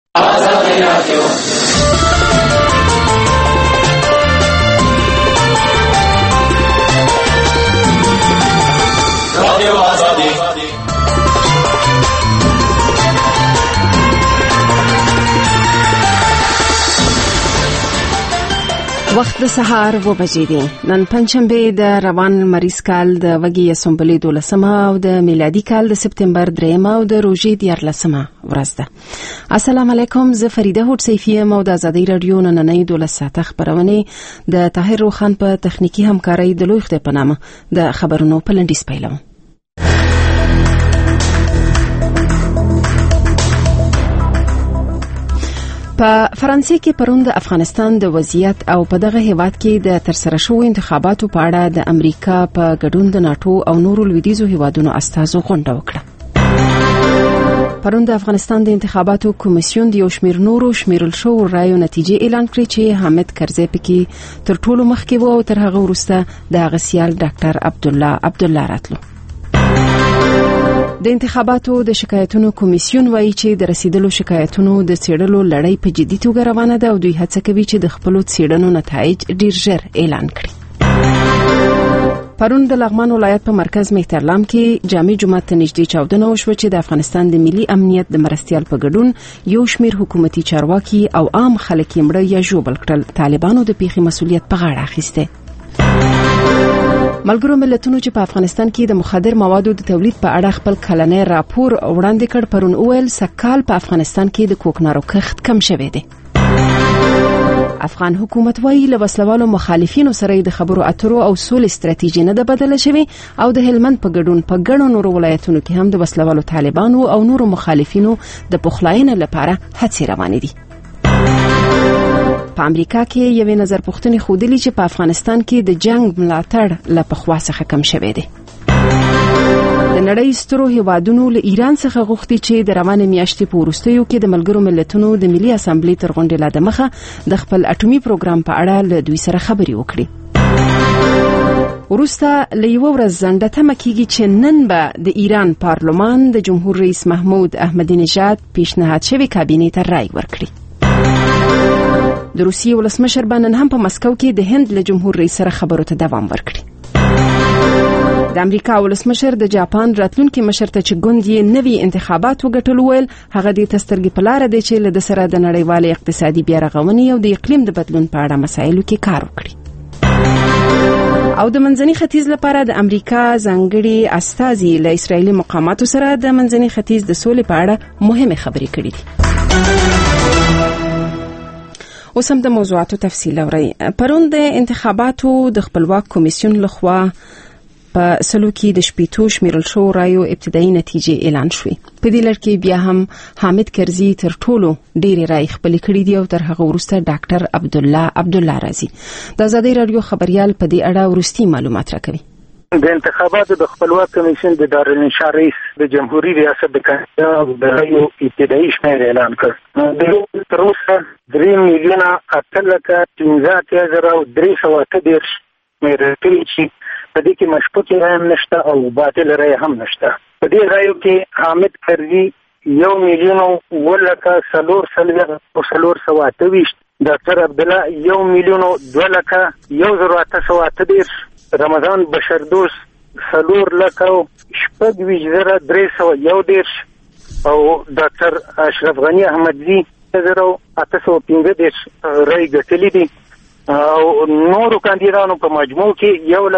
آزادی رادیو رادیو آزادی. وخت د سهار 9 بجې دي. نن پنځشنبه د روان مریض کال د وګي سنبلې 12 او د میلادي کال د سپتمبر 3 او د روزي 14 ورځ ده. السلام علیکم، زه فریده هوډ سیفیه مو د آزادۍ رادیو نننۍ 12 ساعته خبرونه د طاهر روخان په تخنیکی همکارۍ د لوی خدای په نامه د خبرونو په لنډیز پیلوم. په فرانسې کې پرون د افغانستان د وضعیت او په دغه هیواد کې د ترسره شوو انتخاباتو په اړه د امریکا په ګډون د ناتو او نورو لویدیځو هیوادونو استازو غونډه وکړه. پرون د افغانستان د انتخاباتو کمیسیون د یو شمیر نورو شمیرل شوو رایو نتیجې اعلان کړې چې حامد کرزی پکې تر ټولو مخکې وو او تر هغه وروسته د غسیال ډاکټر عبدالله راتلو. د انتخاباتو د شکایتونو کمیسیون وایي چې د رسیدلو شکایتونو د څېړلو لړۍ په جدي توګه روانه ده او دوی هڅه کوي چې د خپلو څېړنو نتایج ډیر ژر اعلان کړي. پرون د لغمان ولایت په مرکز مهترلام کې جامع جومات ته نږدې چاودنه وشوه چې د افغانستان د ملي امنیت د مرستیال په ګډون یو شمیر حکومتي چارواکي او عام خلک یې مړه یا ژوبل کړل. طالبانو د پیښې مسؤلیت په غاړه اخیسته. ملګرو ملتونو چې په افغانستان کې د مخدر موادو د تولید په اړه خپل کلنی راپور وړاندې کړ، پرون اویل سکهال په افغانستان کې د کوکنارو کښت کم شوی دی. افغان حکومت وایي له وسلوالو مخالفینو سره د خبرو اترو او سولې ستراتیژي نه ده بدله شوې او د هلمند په ګډون په ګڼو نورو ولایتونو کې هم د وسلوالو طالبانو او نورو مخالفینو د پخلاینې لپاره هڅې روانې دي. په امریکا کې یوې نظر پوښتنې ښودلې چې په افغانستان کې د جنگ ملاتړ له پخوا څخه کم شوی دی. د نړۍ سترو هیوادونو له ایران څخه غوښتي چې د روانې میاشتې په وروستیو کې د ملګرو ملتونو د ملي اسامبلې تر غونډې لا دمخه د خپل اټومي پروګرام په اړه له دوی سره خبرې وکړي. وروسته له یوه ورځ ځنډه تمه کېږي چې نن به د ایران پارلمان د جمهور رئیس محمود احمدی نژاد پیشنهاد شوی کابینې ته رای ورکړي. د روسیې ولسمشر نن هم په مسکو کې د هند له جمهور رئیس سره خبرو ته دوام ورکړي. د امریکا ولسمشر د جاپان راتلونکي مشر ته چې ګوند یې نوي انتخابات وګټل ویل هغه د تسترګې په لار دی چې له سره د نړیوال اقتصادي بیا رغونې او د اقلیم د بدلون په اړه مسایلو کې کار وکړي. او د منځني ختیځ لپاره د امریکا ځانګړي استازي له اسرایلی مقاماتو سره د منځني ختیځ د سولې په اړه مهمه خبرې کړې دي. اوس هم د موضوعاتو تفصیل اورئ. پرون د انتخاباتو د خپلواک کمیسیون لخوا په سلو کې د شپېتو شمیرل شوو رایو ابتدایي نتیجې اعلان شوې. په دې لړ کې بیا هم حامد کرزی تر ټولو ډېرې رای خپلې کړې دي او تر هغه وروسته ډاکټر عبدالله راځي. د آزادۍ رادیو خبريال په دې اړه وروستي معلومات راکوي. د انتخاباتو د خپلواک کمیسیون د دارالانشا رئیس د جمهوریت ریاست د کاندیدانو د رایو ابتدایي شمېر اعلان کړ. د تر اوسه 3,8,15,338 شمېر کړي چې په دې کې مشکوکې رای هم نشته او باطل رای هم نشته. په دې رایو کې حامد کرزي 1,04,428، ډاکټر عبدالله 1,02,1,830، رمضان بشردوست 4,06,311 او ډاکټر اشرف غنی احمدزي 1,815 رای ګټلې دي او نورو کاندیدانو په مجموع کې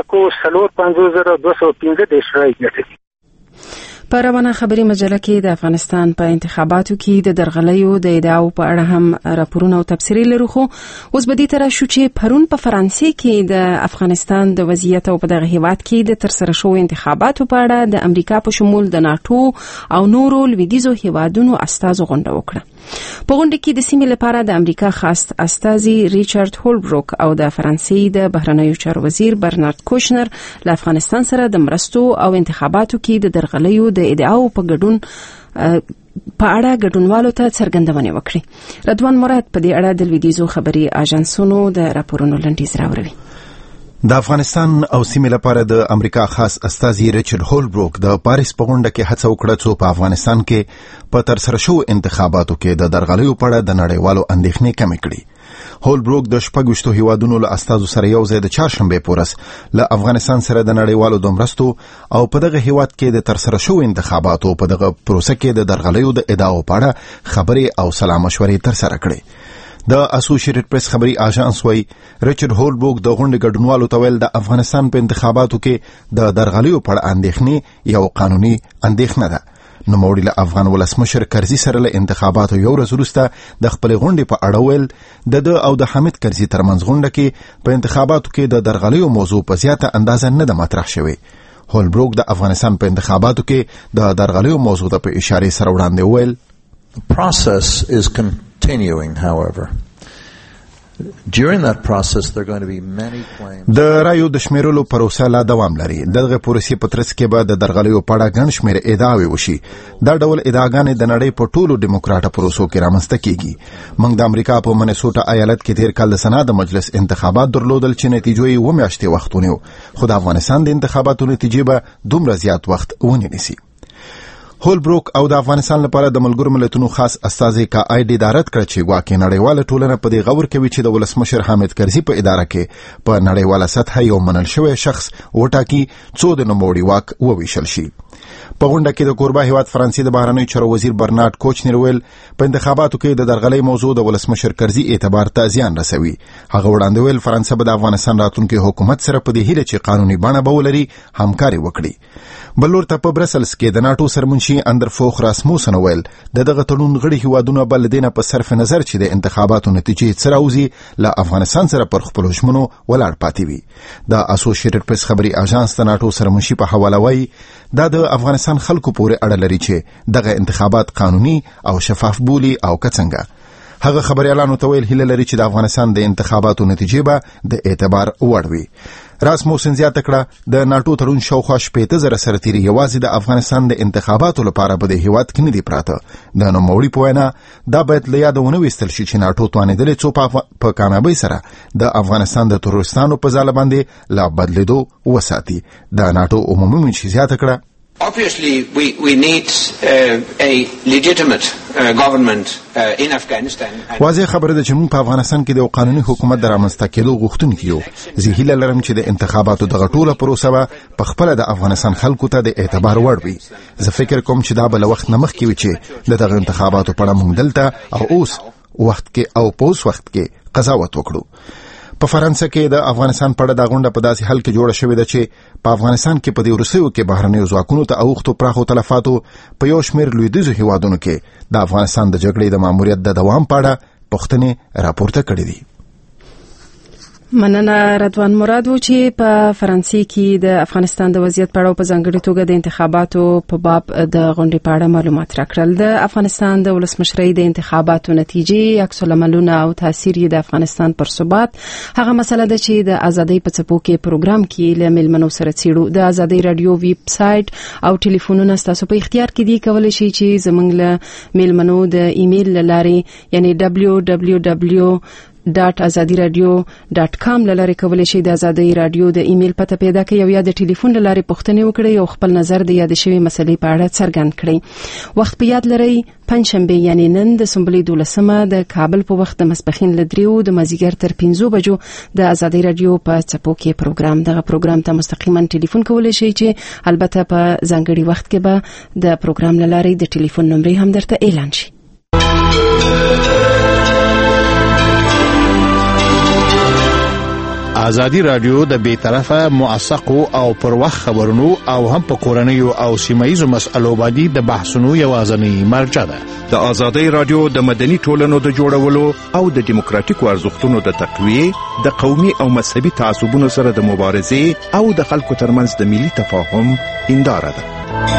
1,04,50,215 رای ګټلې. په روانه خبري مجله کې د افغانستان په انتخاباتو کې د درغلیو د ادعاو په اړه هم راپورونه او تبصرې لرو. خو اوس به دې تر شو چې پرون په فرانسې کې د افغانستان د وضعیت او په دغه هیواد کې د ترسره شوو انتخاباتو په اړه د امریکا په شمول د ناتو او نورو لویدیځو هیوادونو استازو غونډه وکړه. په غونډه کې د سیمې لپاره د امریکا خاص استازي ریچارډ هولبروک او د فرانسې د بهرنیو چارو وزیر برنارد کوشنر له افغانستان سره د مرستو او انتخاباتو کې د درغلیو د ادعاو په ګډون په اړه ګډونوالو ته څرګندونه وکړي. رضوان مراد په دې اړه د لویدیځو خبري اژانسونو د راپورونو لنډیز راوړي. د افغانستان او سیمې لپاره د امریکا خاص استازي ریچارډ هولبروک د پاریس په غونډه کې هڅه وکړه چې په افغانستان کې په ترسره شوو انتخاباتو کې د درغلیو په اړه د نړیوالو اندېښنې کمې کړي. هولبروک د 26 هیوادونو له استازو سره یو ځای د چهارشنبه پورس له افغانستان سره د نړیوالو د مرستو او په دغه هیواد کې د ترسره شوو انتخاباتو په دغه پروسه کې د درغلیو د ادعاو په اړه خبرې او سلا مشورې ترسره کړې. د اسوسییټډ پریس خبري اژانس وایي ریچارډ هولبروک د غونډې ګډونوالو ته ویل د افغانستان په انتخاباتو کې د درغلیو په اړه اندېښنې یو قانوني اندېښنه ده. نوموړي له افغان ولسمشر کرزي سره له انتخاباتو یو ورځ وروسته د خپل غونډې په اړه ویل د او د حامد کرزي ترمنځ غونډه کې په انتخاباتو کې د درغلیو موضوع په زیاته اندازه نه ده مطرح شوې. هولبروک د افغانستان په انتخاباتو کې د درغلیو موضوع ته په اشاره سره وړاندې ویل The process is continuing, however. During that process, there are going to be many claims. د رایو د شمیرلو پروسه لا دوام لري. دغه پروسې په ترڅ کې به د درغلیو په اړه ګڼ شمېر ادعاوې وشي. دا ډول ادعاګانې د نړۍ په ټولو ډیموکراټ پروسو کې رامنځته کیږي. موږ د امریکا په منیسوټا ایالت کې تیر کال د سنا د مجلس انتخابات درلودل چې نتیجې یې 2 میاشتې وخت ونیو. خو د افغانستان د انتخاباتو نتیجې به دومره زیات وخت ونه نیسي. هولبروک او د افغانستان لپاره د ملګرو ملتونو خاص استازي کا آیډي دارت کړ چې واکې نړیواله ټولنه په دې غور کوي چې د ولسمشر حامد کرزي په اداره کې په نړیواله سطح یو منل شوی شخص وټاکي څو د نوموړي واک وویشل شي. په غونډه کې د کوربه هیواد فرانسې د بهرنیو چارو وزیر برنارد کوچنر ویل په انتخاباتو کې د درغلۍ موضوع د ولسمشر کرزي اعتبار ته زیان رسوي. هغه وړاندې ویل فرانسه به د افغانستان راتلونکي حکومت سره په دې هیله چې قانوني بڼه به ولري همکاري وکړي. بلور ته په برسلز کې د ناتو سرمنشي اندر فوخ راسموسن ویل دغه تړون غړي هیوادونه بل دینه په صرف نظر چې د انتخاباتو نتیجې څه راوځي له افغانستان سره پر خپل ژمنو ولاړ پاتې وي. د اسوسییټډ پریس خبري اژانس د ناتو سرمنشي په حواله وایي دا د افغانستان خلکو پورې اړه لري چې دغه انتخابات قانوني او شفاف بولي او کڅنګه. هغه خبريالانو ته ویل هیله لري چې د افغانستان د انتخاباتو نتیجې به د اعتبار وړ وي. راسموسن زیاته کړه د ناتو تړون شاوخوا 15,000 سرتیري یوازې د افغانستان د انتخاباتو لپاره به د هیواد کې نه دي پراته. د نوموړي په وینا دا باید له یاده ونه ویستل شي چې ناتو توانېدلې څو په کامیابۍ سره د افغانستان د تروریستانو په ځاله باندې لا بدلیدو وساتي. د ناتو عمومي منشي زیاته کړه Obviously, we need a legitimate government in Afghanistan. واضح خبره ده چې موږ په افغانستان کې د قانوني حکومت د رامنځته کېدو غوښتونکي یو. زه هیله لرم چې د انتخاباتو دغه ټوله پروسه په خپل د افغانستان خلکو ته د اعتبار وړ وي. زه فکر کوم چې دا به له وخت نه مخکې وي چې دغه انتخاباتو په اړه موږ دلته او اوس وخت کې او په اوس وخت کې قضاوت وکړو. په فرانسه کې د افغانستان په اړه د غونډه په داسې حل کې جوړه شوې ده چې په افغانستان کې په دې وروستیو کې بهرنیو ځواکونو ته اوښتو پراخو تلفاتو په یو شمېر لویدیځو هیوادونو کې د افغانستان د جګړې د ماموریت د دوام په اړه پوښتنې راپورته کړې دي. مننه رضوان مراد و چې په فرانسې کې د افغانستان د وضعیت په اړه په ځانګړي توګه د انتخاباتو په باب د غونډې په اړه معلومات راکړل. د افغانستان د ولسمشرۍ د انتخاباتو نتیجې عکس العملونه او تاثیر یې د افغانستان پر ثبات هغه مسله ده چې د ازادۍ په څپو کې پروګرام کې له میلمنو سره څیړو. د ازادۍ رادیو ویب سایټ او ټلیفونونه ستاسو په اختیار کې دي. کولای شئ چې زموږ له میلمنو د ایمیل لارې یعنی www.azadiradio.com لاره کولای شئ د ازادۍ رادیو د ایمیل پته پیدا کړئ او یا د ټلیفون لاره پوښتنه وکړئ او خپل نظر د یاد شوی مسلې په اړه څرګند کړئ. وخت په یاد لرئ پنځشنبه یعنی نن د سنبلې 12 د کابل په وخت د مسپخین ل 3 د مازیګر تر 5 بجو د ازادۍ رادیو په چپو کې پروګرام دغه پروګرام ته مستقیما ټلیفون کولای شئ چې البته په ځانګړي وخت کې به د پروګرام لاره د ټلیفون نمبر هم درته اعلان شي. ازادي رادیو د بیطرفه موثقو او پر وخت خبرونو او هم په کورنیو او سیمایي مسلو باندې د بحثونو یوازنی مرجع ده. د ازادي رادیو د مدني ټولنو د جوړولو او د دیموکراتیکو ارزښتونو د تقویه د قومي او مذهبي تعصبونو سره د مبارزې او د خلکو ترمنځ د ملي تفاهم هنداره ده.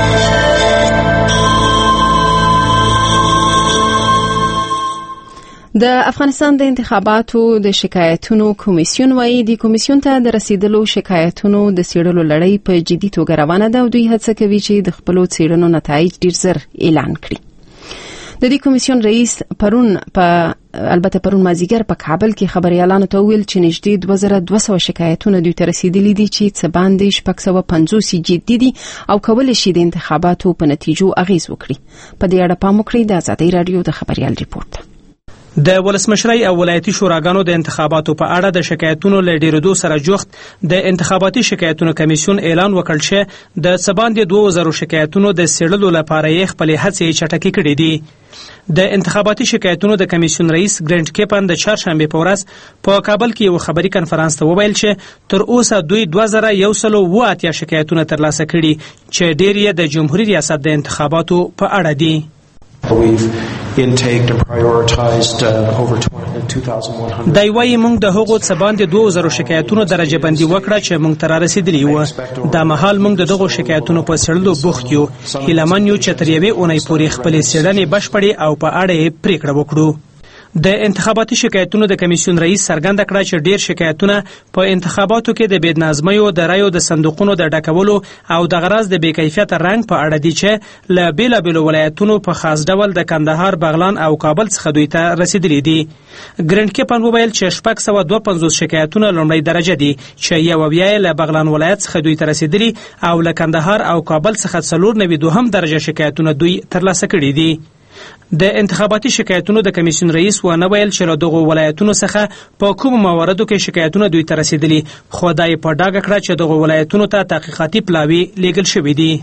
د افغانستان د انتخاباتو د شکایتونو کمیسیون وایي د کمیسیون ته د رسیدلو شکایتونو د څېړلو لړۍ په جدي توګه روانه ده او دوی هڅه کوي چې د خپلو څېړنو نتایج ډیر زر اعلان کړي. د دې کمیسیون رئیس پرون مازیګر په کابل کې خبريالانو ته ویل چې نږدې 2200 شکایتونه دوی ته رسیدلي دي چې څه باندې 650 جدي دي او کولای شي د انتخاباتو په نتیجو اغیز وکړي. په دې اړه پام وکړئ د آزادۍ رادیو د خبريال ریپورت. د ولسمشرۍ او ولایتي شوراګانو د انتخاباتو په اړه د شکایتونو له ډیرېدو سره جوخت د انتخاباتي شکایتونو کمیسیون اعلان وکړ چې د سباندې 2000 شکایتونو د سیړلو لپاره یې خپل هڅې چټکې کړې دي. د انتخاباتي شکایتونو د کمیسیون رئیس ګرانټ کیپن د چهارشنبه په ورځ په کابل کې یو خبري کنفرانس ته وویل چې تر اوسه دوی 2180 شکایتونه ترلاسه کړي چې ډېر یې د جمهوریت ریاست د انتخاباتو په اړه دي. We've intaked and prioritized over 2,100. دای وایي موږ د هغو څه باندې 2000 شکایتونو درجه بندي وکړه چې موږ ته رسیدلي وو. دا مهال موږ د دغو شکایتونو په څېړلو بوخت یو. هیلهمن یو چې تر یوې اونۍ پورې خپلې څېړنې بشپړې او په اړه یې پریکړه وکړو. د انتخاباتي شکایتونو د کمیسیون رئیس څرګنده کړه چې ډیر شکایتونه په انتخاباتو کې د بېنظمۍ د رایو د صندوقونو د ډکولو او د غرض د بې کیفیت رنګ په اړه دي چې له بیلابېلو ولایتونو په خاص ډول د کندهار، بغلان او کابل څخه دوی ته رسیدلي دي. ګرانټ کیپن وویل چې 652 شکایتونه لومړی درجه دي چې یو بیا له بغلان ولایت څخه دوی ته رسیدلي او له کندهار او کابل څخه 92 درجه شکایتونه دوی ترلاسه کړي دي. د انتخاباتي شکایتونو د کمیسیون رئیس ونه ویل چې له دغو ولایتونو څخه په کوم مواردو کې شکایتونه دوی ته رسیدلي، خو دا یې په ډاګه کړه چې دغو ولایتونو ته تحقیقاتي پلاوي لیږل شوي دي.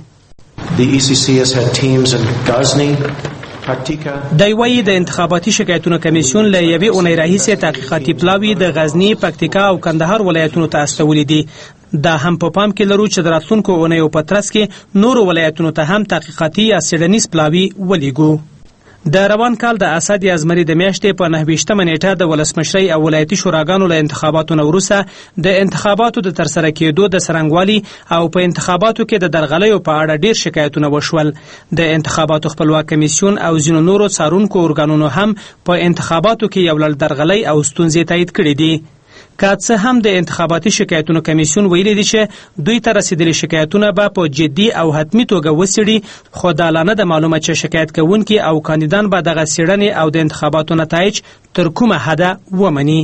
دی وایي د انتخاباتي شکایتونو کمیسیون له یوې اونۍ راهیسې تحقیقاتي پلاوي د غزني، پکتیکا او کندهار ولایتونو ته استولي دي. دا هم په پام کې لرو چې د راتلونکو اونیو په ترڅ کې نورو ولایتونو ته هم تحقیقاتي یا څېړنیز پلاوي ولیږو. د روان کال د اسد ازمري د میاشتې په 29مه نیټه د ولسمشرۍ او ولایتي شوراګانو له انتخاباتو وروسته د انتخاباتو د ترسره کېدو د څرنګوالي او په انتخاباتو کې د درغلیو په اړه ډیر شکایتونه وشول. د انتخاباتو خپلواک کمیسیون او ځینو نورو څارونکو ارګانونو هم په انتخاباتو کې یو لړ درغلۍ او ستونزې تایید کړي دي. که څه هم د انتخاباتي شکایتونو کمیسیون ویلي دي چې دوی ته رسیدلي شکایتونه به په جدي او حتمی توګه وڅېړي، خو دا لا نه ده معلومه چې شکایت کوونکي او کاندیدان به دغه څېړنې او د انتخاباتو نتایج تر کومه حده ومني.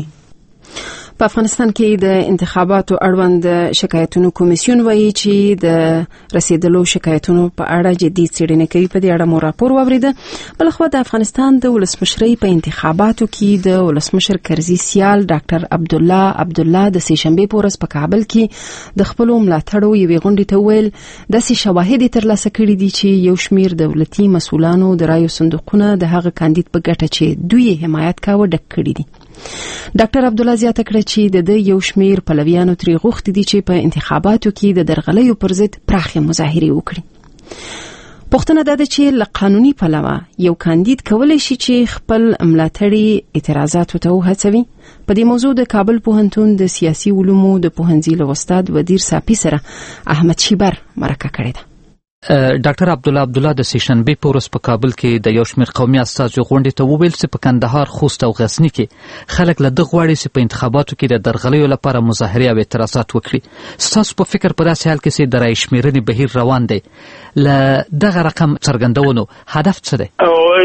په افغانستان کې د انتخاباتو اړوند شکایتونو کمیسیون وایي چې د رسیدلو شکایتونو په اړه جدي څېړنه کوي. په دې اړه مو راپور واوریده. بلخوا د افغانستان د ولسمشرۍ په انتخاباتو کې د ولسمشر کرزي سیال ډاکټر عبدالله د سهشنبه په ورځ په کابل کې د خپل ملاتړو یوې غونډې ته ویل داسې شواهد ترلاسه کړي دي چې یو شمیر دولتي مسؤلانو د رایو صندوقونه د هغه کاندید په ګټه چې دوی حمایت کاوه ډک کړي دي. ډاکټر عبدالله زیاته کړه چې د یو شمیر پلویانو ترې غوښتي دي چې په انتخاباتو کې د درغلیو پر ضد پراخې مظاهرې وکړي. پوښتنه دا ده چې له قانوني پلوه یو کاندید کولی شي چې خپل ملاتړي اعتراضاتو ته وهڅوي. په دې موضوع د کابل پوهنتون د سیاسي علومو د پوهنځي له استاد ودیر صافي سره احمد شیبر مرکه کړې ده. ډاکټر عبدالله د سهشنبه په ورځ په کابل کې د یو شمېر قومي استازو غونډې ته وویل چې په کندهار، خوست او غزني کې خلک له دغه غواړي چې په انتخاباتو کې د درغلیو لپاره مظاهرې او اعتراضات وکړي. ستاسو په فکر په داسې حال کې چې د رایې شمېرنې بهیر روان دی، له دغه رقم څرګندونو هدف څه دی؟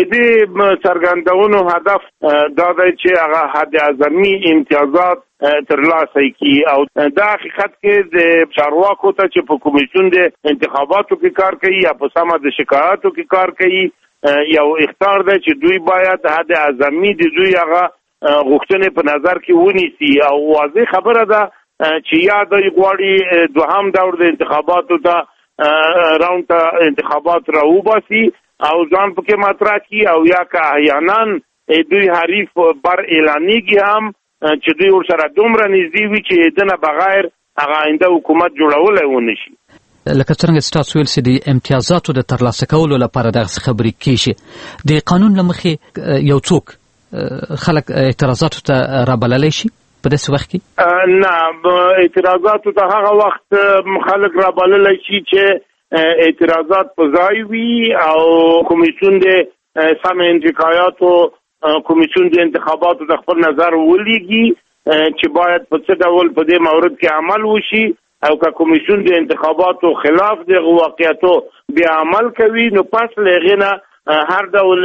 دې څرګندونو هدف دا دی چې هغه حد اعظمي امتیازات ترلاسه کی او دا حقیقت کې د چارواکو ته چې په کمیسیون د انتخاباتو کې کار کوي یا په سمه د شکایاتو کې کار کوي یو اختیار دی چې دوی باید حد اعظمي د دوی هغه غوښتنې په نظر کې ونیسي او واضح خبره ده چې یا دوی غواړي دوهم دور د انتخاباتو ته راوند ته انتخابات راوباسي او ځان پکې مطرح کی او یا که احیانا دوی حریف بر اعلانیږي هم چې دوی ورسره دومره نږدې وي چې دنه بغیر هغه آینده حکومت جوړولی ونه شي. لکه څرنګه ستاسو ویل چې د امتیازاتو د ترلاسه کولو لپاره دغسې خبرې کېږي، د قانون له مخې یو څوک خلک اعتراضاتو ته رابللی شي په داسې وخت کې؟ نه، اعتراضاتو ته هغه وخت خلک رابللی شي چې اعتراضات په ځای وي او کمیسیون د سم انتقایاتو کمیسیون د انتخاباتو د خپل نظر ولیږي چې باید په څه ډول په دې مورد کې عمل وشي او که کمیسیون د انتخاباتو خلاف د واقعیتو بیا عمل کوي نو پس له هغې نه هر ډول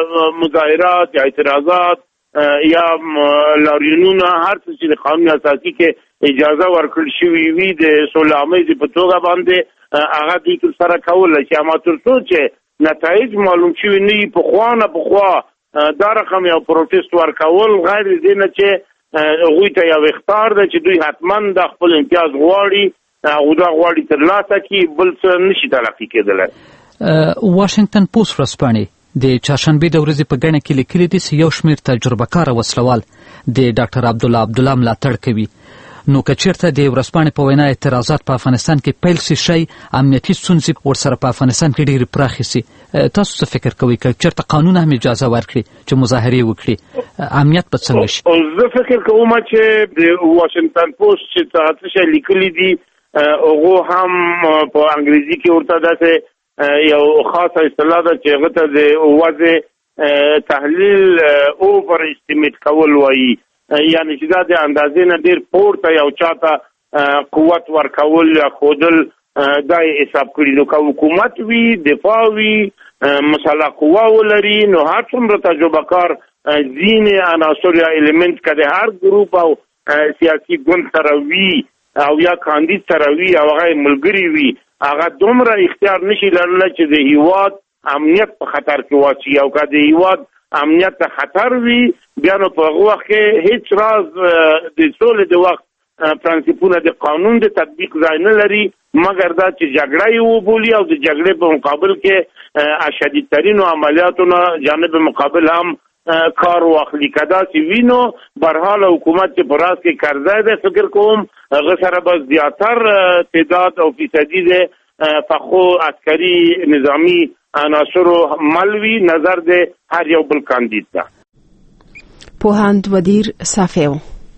مظاهرات یا اعتراضات یا لاریونونه هر څه چې د قانون اساسي کې اجازه ورکړل شوې وي د سوله‌آمیزې په توګه باندې هغه دې سره کولی شي، اما تر څو چې نتایج معلوم شوي نه وي پخوا دا رقم یو پروټیست ورکول غیر دې نه چې هغوی ته یو اخطار ده چې دوی حتما د خپل امتیاز غواړي او دا غواړي ترلاسه کړي، بل څه نشي تلقي کېدلی. واشنگټن پوسټ ورځپاڼې د چهارشنبې د ورځې په ګڼه کې لیکلي دي چې یو شمېر تجربه کاره وسلوال د ډاکټر عبدالله ملاتړ کوي. نو که چېرته د ورځپاڼې په وینا اعتراضات په افغانستان کې پیل سي شي، امنیتي ستونزې ورسره په افغانستان کې ډېرې پراخې سي، تاسو څه فکر کوئ که چېرته قانون هم اجازه ورکړي چې مظاهرې وکړي، امنیت به څنګه شي؟ زه فکر کوم چې د واشنگټن پوسټ چې څه شی لیکلي دي هغه هم په انګریزي کې ورته داسې یو خاصه اصطلاح ده چې هغه ته د وضع تحلیل اوور استیمیټ کول وایي، یعنی چې دا د اندازې نه ډېر پورته یو چاته قوت ورکول یا ښودل دا یې حساب کړي. نو که حکومت وي، دفاع وي، مسلح قوه ولري، نو هر څومره تجربه کار ځینې عناصر یا ایلیمنټ که د هر ګروپ او سیاسي ګوند سره وي او یا کاندید سره وي او هغه ملګري وي، هغه دومره اختیار نشي لرلی چې د هیواد امنیت په خطر کې واچي. او که د هیواد امنیت ته خطر وي بیا نو په هغه وخت کې هیڅ راز د سولې د وخت پرنسپونه د قانون د تطبیق ځای نه لري مګر دا چې جګړه یې وبولي او د جګړې په مقابل کې شدیدترینو عملیاتو نه جانب مقابل هم کار واخلي. که داسې وي نو برحال حکومت چې په راز کې قرضه ده، فکر کوم هغه سره به زیاتر تعداد او فیصدي د فخو عسکري نظامی عناصرو ملوي نظر د هر یو بل کاندید ده. پوهاند ودیر صافیو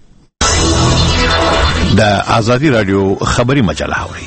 د آزادی رادیو خبری مجله اوري.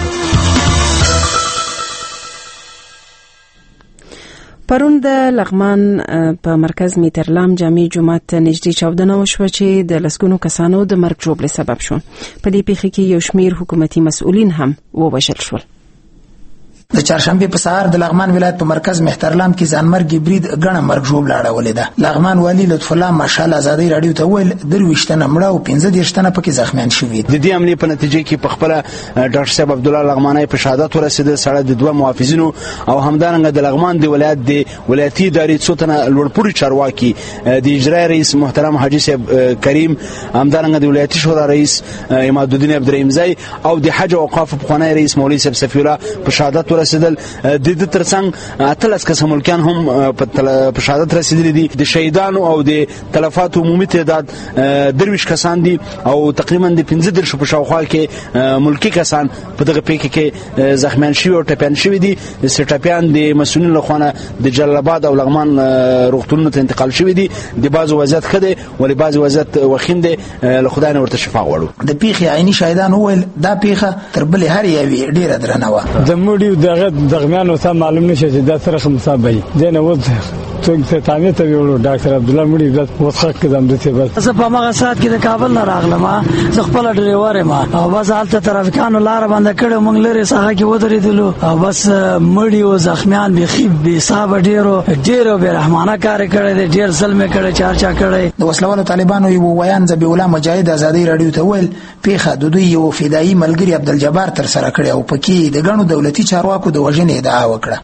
پرون د لغمان په مرکز میترلام جامع جومات ته نږدې چاودنه وشوه چې د لسګونو کسانو د مرګ ژوبلې سبب شو. په دې پیښه کې یو شمېر حکومتي مسؤلین هم ووژل شول. د چهارشنبه په سهار د لغمان ولایت په مرکز مهترلام کې ځانمرګي برید غنه مرګ ژوبله اړولې ده. لغمان والی لطف الله ماشال آزادی رادیو ته ویل 23 تنه مړه او 15 تنه پکې زخمیان شوي. د دې عملي په نتیجه کې په خپل ډاکټر صاحب عبدالله لغمانی په شهادت ورسېد، سره د دوه محافظینو او همدارنګه د لغمان د ولایت د ولایتي ادارې څو تنه لوړپوړي چارواکي، د اجرایي رئیس محترم حاجی صاحب کریم، همدارنګه د ولایتي شورا رئیس اماد الدین عبدالرحیمزی او د حج او اوقاف پخوانی رئیس مولوی صاحب صفی الله په شهادت ورسېدل. د ترڅنګ اتلس کس ملکان هم په شهادت رسیدلي دي. د شهیدانو او د تلفات عمومي تعداد 23 کسان دي او تقریبا د 15 په شاوخوا کې ملکی کسان په دغه پیښه کې زخمیان شوي او ټپیان شوي دي. ټپیان د مسؤلینو لخوا د جلال آباد او لغمان روغتونونو ته انتقال شوي دي. د بعضو وضعیت ښه دی ولې بعضو وضعیت وخیم دی، له خدای نه ورته شفا غواړو. د پیښې عیني شاهدان وویل دا پیښه تر بلې هر یوې ډېره درنه وه. د مړیو دغه دغمیانو ته معلوم نشي چې دا سره مصابه دي دنه و څنګه ته تامه ته ویلو ډاکټر عبدالله مړي بس وڅخه کدم دته بس زه په هغه سات کې د کابل نه راغلم، زه خپل ډرایور ما او بس حالت ترافیکانو لار باندې کړه مونږ لري ساحه کې ودرېدلو او بس مړي او زخمیان به خيب به صاحب ډیرو به رحمانه کار کړی ډیر ظلم کړی چارچا کړی. د وسلوالو طالبانو یو ویان ذبی الله مجاهد آزادی رادیو ته ویل پیښه د دوی یو فدایي ملګری عبدالجبار تر سره کړی او پکې د غنو دولتي چارواکو د وژنې ادعا وکړه.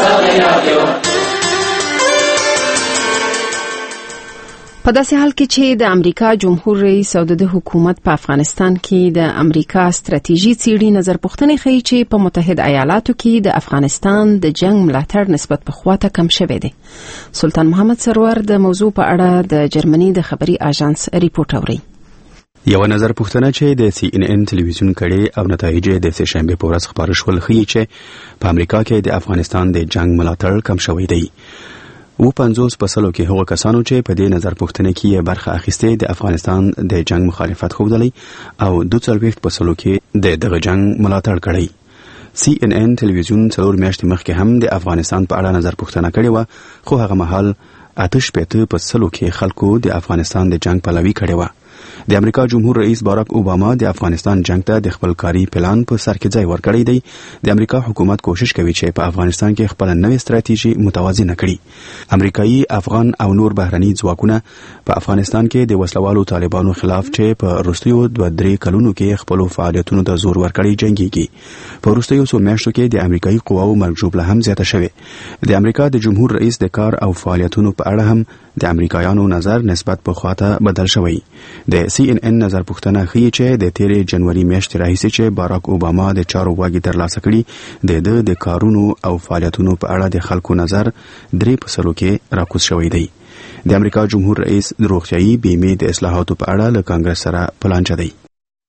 په داسې حال کې چې د امریکا جمهور رئیس او د حکومت په افغانستان کې د امریکا ستراتیژي څېړي نظر پوښتنې ښیي چې په متحده ایالاتو کې د افغانستان د جنگ ملاتړ نسبت پخوا ته کم شوی دی. سلطان محمد سرور د موضوع په اړه د جرمني د خبري اژانس ریپورت اوري. یو نظر پوښتنه چې د CNN ټلویزیون کړي او نتایج د سه شنبه په ورځ خبر شول ښیي چې په امریکا کې د افغانستان د جنگ ملاتړ کم شوی دی. و 50% کې هغو کسانو چې په دې نظر پوښتنه کې برخه اخیسته د افغانستان د جنگ مخالفت خوبدلی او 22% کې د دغه جنگ ملاتړ کړی. CNN ټلویزیون څلور میاشتې مخکې هم د افغانستان په اړه نظر پوښتنه کړې و، خو هغه مهال 8% کې خلکو د افغانستان د جنگ پلوي کړې و. د امریکا جمهور رئیس باراک اوباما د افغانستان جنگ ته د خپل کاري پلان په سر کې ځای ورکړی دی. د امریکا حکومت کوشش کوي چې په افغانستان کې خپل نوې ستراتیژي متوازنه کړي. امریکایي، افغان او نور بهرني ځواکونه په افغانستان کې د وسلوالو طالبانو خلاف چې په وروستیو 2-3 کلونو کې خپل فعالیتونو ته زور ورکړی جنگيږي. په وروستیو څو میاشتو کې د امریکایي قواو مرګ ژوبله هم زیاته شوې. د امریکا د جمهور رئیس د کار او فعالیتونو په اړه هم د امریکایانو نظر نسبت په خواته بدل شوی. د CNN نظر پوښتنه ښیي چې د تیرې جنوري میاشتې راهیسې چې باراک اوباما د چارو واګي ترلاسه کړي د کارونو او فعالیتونو په اړه د خلکو نظر 3% کې راکوز شوی دی. د امریکا جمهور رئیس د روغتیايي بیمې د اصلاحاتو په اړه له کانګرس سره پلانچه دی.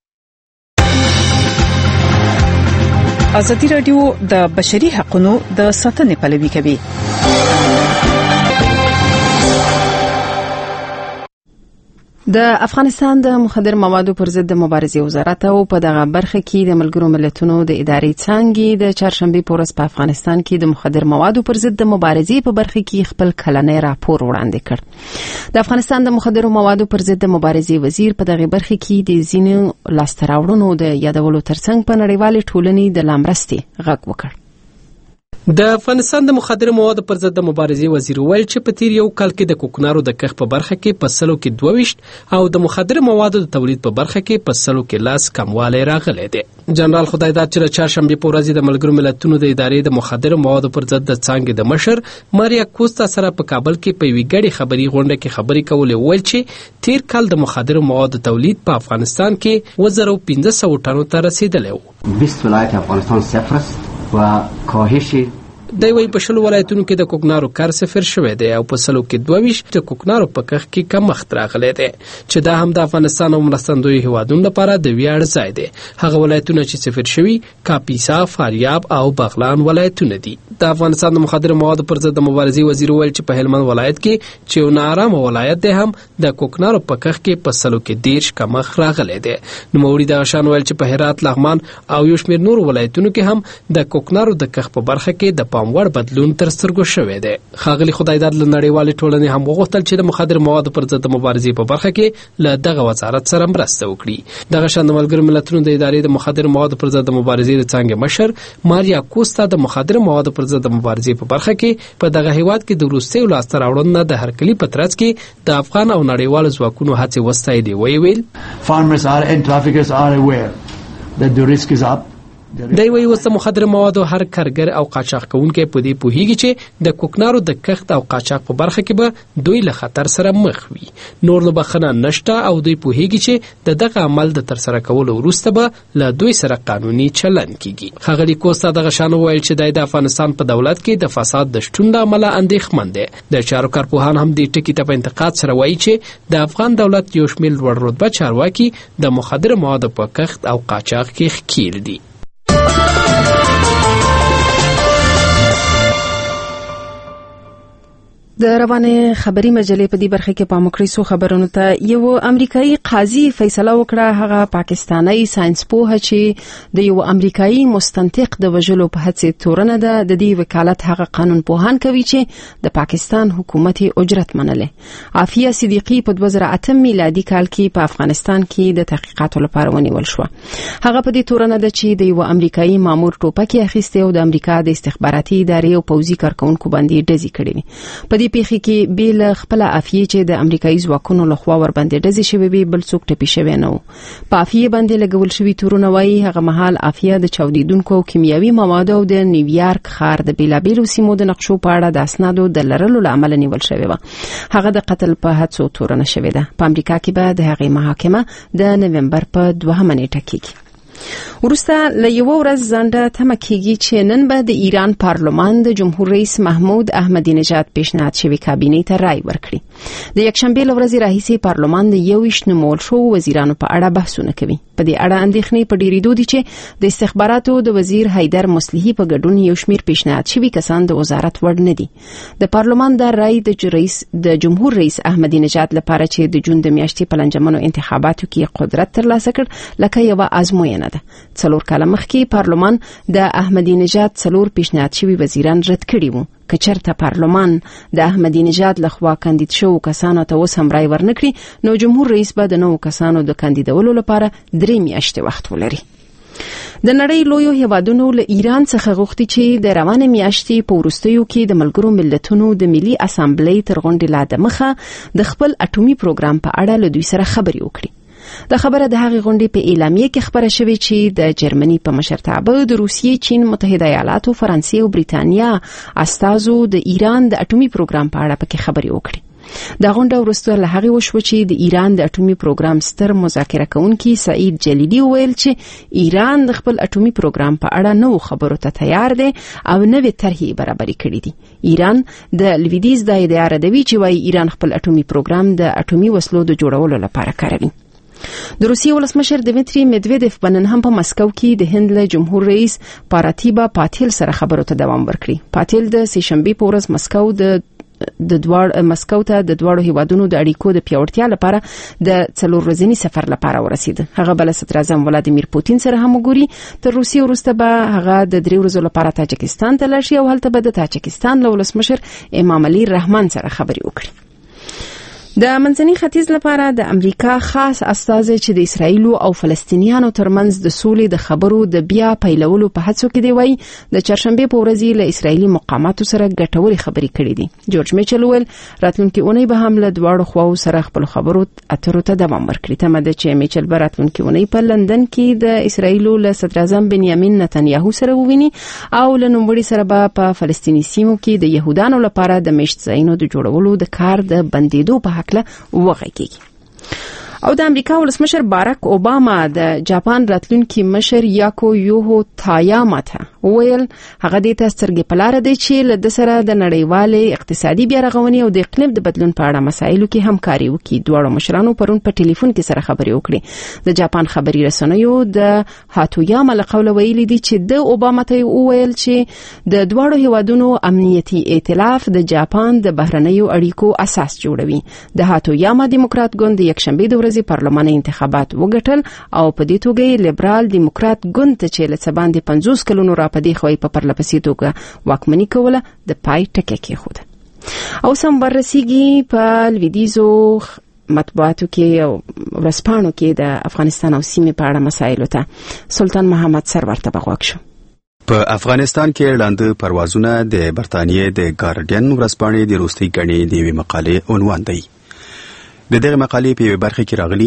ازادي راډیو د بشري حقوقو د ساتنې پلوي کوي. د افغانستان د مخدر موادو پر ضد د مبارزې وزارت او په دغه برخه کې د ملګرو ملتونو د ادارې څنګه د چهارشنبه په ورځ په افغانستان کې د مخدر موادو پر ضد د مبارزې په برخه کې خپل کلنی راپور وړاندې کړ. د افغانستان د مخدر موادو پر ضد د مبارزې وزیر په دغه برخه کې د ځینو لاستراوړنو د یادولو ترڅنګ په نړیوالې ټولنې د لامرستي غږ وکړ. د افغانستان د مخدر موادو پر ضد د مبارزې وزیر ویل چې په تیر یو کال کې د کوکنارو د کښت په برخه کې په سلو کې 22 او د مخدر موادو د تولید په برخه کې په سلو کې 10 کموالی راغلی دی. جنرال خدایداد چې د چهارشنبه په ورځ د ملګرو ملتونو د ادارې د مخدر موادو پر ضد د څنګه د مشر ماریا کوستا سره په کابل کې په ویګړي خبري غونډه کې خبري کولې ویل چې تیر کال د مخدر موادو تولید په افغانستان کې 1500 ټنو ته رسیدلی و. 20 ولایت افغانستان صفر است و کاهش د وی په شلو ولایتونو کې د کوکنارو کار صفر شوی دی او په سلو کې 22 د کوکنارو په کښت کې کمښت راغلی دی چې دا هم د افغانستان او مرستندوی هیوادونو لپاره د ویاړ ځای دی. هغه ولایتونه چې صفر شوي کاپیسا، فاریاب او بغلان ولایتونه دي. د افغانستان د مخدر موادو پر ضد د مبارزې وزیر ویل چې په هلمند ولایت کې چې یو نارامه ولایت دی هم د کوکنارو په کښت کې په سلو کې 10 کمښت راغلی دی. نوموړي د شان ویل چې په هرات، لغمان او یو شمېر نور ولایتونو کې هم د کوکنارو د کښت په برخه کې د پاموړ بدلون تر سترګو شوی دی. ښاغلي خدایداد له نړیوالې ټولنې هم وغوښتل چې د مخدر موادو پر ضد د مبارزې په برخه کې له دغه وزارت سره مرسته وکړي. دغه شان د ملګرو ملتونو د ادارې د مخدر موادو پر ضد د مبارزې د څنګه مشر ماریا کوستا د مخدر موادو پر ضد د مبارزې په برخه کې په دغه هیواد کې د وروستیو لاسته راوړنو د هرکلي په ترڅ کې د افغان او نړیوالو ځواکونو هڅې وستایلې. ویل farmers and traffickers are aware that the risk is up. دی وی وسه مخدر موادو هر کارګر او قاچاق کوونکې په دې پوهیږي چې د کوکنارو د کښت او قاچاق په برخه کې به دوی له خطر سره مخ وي. نور له بخنه نشته او دوی پوهیږي چې د دغه عمل د تر سره کولو وروسته به له دوی سره قانوني چلن کیږي. خغلی کوستا دغه شان ویل چې د افغانستان په دولت کې د فساد د شتون د عمله اندېښمن دي. د چارو کارپوهان هم دې ټکی ته په انتقاد سره وایي چې د افغان دولت یو شمېر لوړ رتبه چارواکي د مخدر موادو په کښت او قاچاق کې ښکیل دي. د روانه خبري مجلې په دې برخه کې پام وکړئ سو خبرونو ته. یو امریکایي قاضي فیصله وکړه هغه پاکستاني ساينس پوه چې د یو امریکایي مستنطق د وژلو په هڅه تورنه ده د دې وکالت هغه قانون پوهان کوي چې د پاکستان حکومت اجرت منله. عافیه صدیقی په 2008 میلادي کال کې په افغانستان کې د تحقیقاتو لپاره ونیول شو. هغه په دې تورنه ده چې د یو امریکایي مامور ټوپک اخیسته او د امریکا د استخباراتي ادارې او پوځي کارکونکو باندې ډزې کړې. په دې پیښه کې بیل خپل عافیه چې د امریکایي ځواکونو لخوا ور باندې ډزې شوې وي بل څوک ټپي شوی نه و. په عافیه باندې لګول شوی تورونه وایي هغه مهال عافیه د چاودیدونکو کیمیاوي موادو او د نیویارک ښار د بیلابیلو سیمو د نقشو په اړه د اسنادو د لرلو لامل نیول شوی و. هغه د قتل په هڅو تورونه شوی ده. په امریکا کې به د هغې محاکمه د نومبر په 2 نیټه کېږي. ورسته له یو ورځ ځنډه تمه کېږي چې نن به د ایران پارلمان د جمهور رئیس محمود احمدی نژاد پیشنهاد شوی کابینې ته رای ورکړي. د یکشنبه لورځ راهیسې پارلمان د 21 نومول شو وزیرانو په اړه بحثونه کوي. په دې اړه اندېښنې په ډېرېدو دي چې د استخباراتو د وزیر حیدر مصلحي په ګډون یو شمېر پیشنهاد شوي کسان د وزارت وړ نه دي. د پارلمان د رای د جمهور رئیس احمدی نژاد لپاره چې د جون د میاشتې په لنجمنو انتخاباتو کې قدرت ترلاسه کړ لکه یو ازموینه ده. 4 کاله مخکې پارلمان د احمدی نژاد 4 پیشنهاد شوي وزیران رد کړي وو. که چېرته پارلمان د احمدي نژاد لخوا کاندید شوو کسانو ته اوس هم رای ورنکړي نو جمهور رئیس به د نوو کسانو د کاندیدولو لپاره 3 میاشتې وخت ولري. د نړۍ لویو هیوادونو له ایران څخه غوښتي چې د روانه میاشتې په وروستیو کې د ملګرو ملتونو د ملي اسامبلۍ تر غونډې لا دمخه د خپل اټومي پروګرام په اړه له دوی سره خبرې وکړي. د خبره د هغې غونډې په اعلامیه کې خبره شوې چې د جرمني په مشرتابه د روسیې، چین، متحده ایالاتو، فرانسې او بریتانیا استازو د ایران د اټومي پروګرام په اړه پکې خبرې وکړي. دا غونډه وروسته له هغې وشوه چې د ایران د اټومي پروګرام ستر مذاکره کوونکي سعید جلیلی وویل چې ایران د خپل اټومي پروګرام په اړه نوو خبرو ته تیار دی او نوې طرحې برابرې کړي دي. ایران د لویدیځ دا ادعا ردوي چې وايي ایران خپل اټومي پروګرام د اټومي وسلو د جوړولو لپاره کاروي. د روسیې ولسمشر دمیتری مدویدف بنن هم په مسکو کې د هند له جمهور رئیس پاراتیبا پاتیل سره خبرو ته دوام ورکړي. پاتیل د سهشنبه په ورځ مسکو ته د دواړو هیوادونو د اړیکو د پیاوړتیا لپاره د 4 ورځني سفر لپاره ورسید. هغه بل صدر اعظم ولادیمیر پوتین سره هم وګوري. تر روسیې وروسته به هغه د 3 ورځو لپاره تاجکستان ته لاړ شي او هلته به د تاجکستان له ولسمشر امام علي رحمان سره خبرې وکړي. د منځني ختیځ لپاره د امریکا خاص استازی چې د اسرایل او فلسطینیانو ترمنځ د سولې د خبرو د بیا پیلولو په هڅو کې دی وایي د چهارشنبه په ورځ له اسرایلی مقاماتو سره ګټورې خبرې کړې دي. جورج میچل ویل راتلونکي اونۍ به هم له دواړو خواو سره خپل خبرو اترو ته دوام ورکړي. تمه ده چې میچل به راتلونکي اونۍ په لندن کې د اسرایل له صدر اعظم بنیامین نتنیاهو سره وویني او له نوموړي سره به په فلسطیني سیمو کې د يهودانو لپاره د میشت ځایونو د جوړولو د کار د بندیدو په حق وغږیږي. او د امریکا ولسمشر باراک اوباما د جاپان راتلونکي مشر یاکو یوهو تایاما ته ویل هغه د سترګې په لار دی چې له د سره د نړیوالې اقتصادي بیا رغونې او د اقلیم د بدلون په اړه مسایلو کې همکاري وکړي. دواړو مشرانو پرون په ټلیفون کې سره خبرې وکړي. د جاپان خبري رسنیو د هاتویاما له قوله ویلي دي چې د اوباما ته ویل چې د دواړو هیوادونو امنیتي ائتلاف د جاپان د بهرنیو اړیکو اساس جوړوي. د هاتویاما دیموکرات ګوند د یکشنبه د پارلماني انتخابات وګټل او په دې توګه لیبرال دیموکرات ګوند ته چې له سباندې 50 کلونو را پدې خوې په پرلپسې توګه واکمني کوله د پای ټکی کېښود. او سم بررسیږي په لویدیزو مطبوعاتو کې او ورځپاڼو کې د افغانستان او سیمې په اړه مسایلو ته سلطان محمد سرور ته بغوږ شو. په افغانستان کې لاندې پروازونه د برتانیې د ګارډین ورځپاڼې د روستۍ ګڼې د یوې مقالې عنوان دی. د دغه مقالې په برخه کې راغلي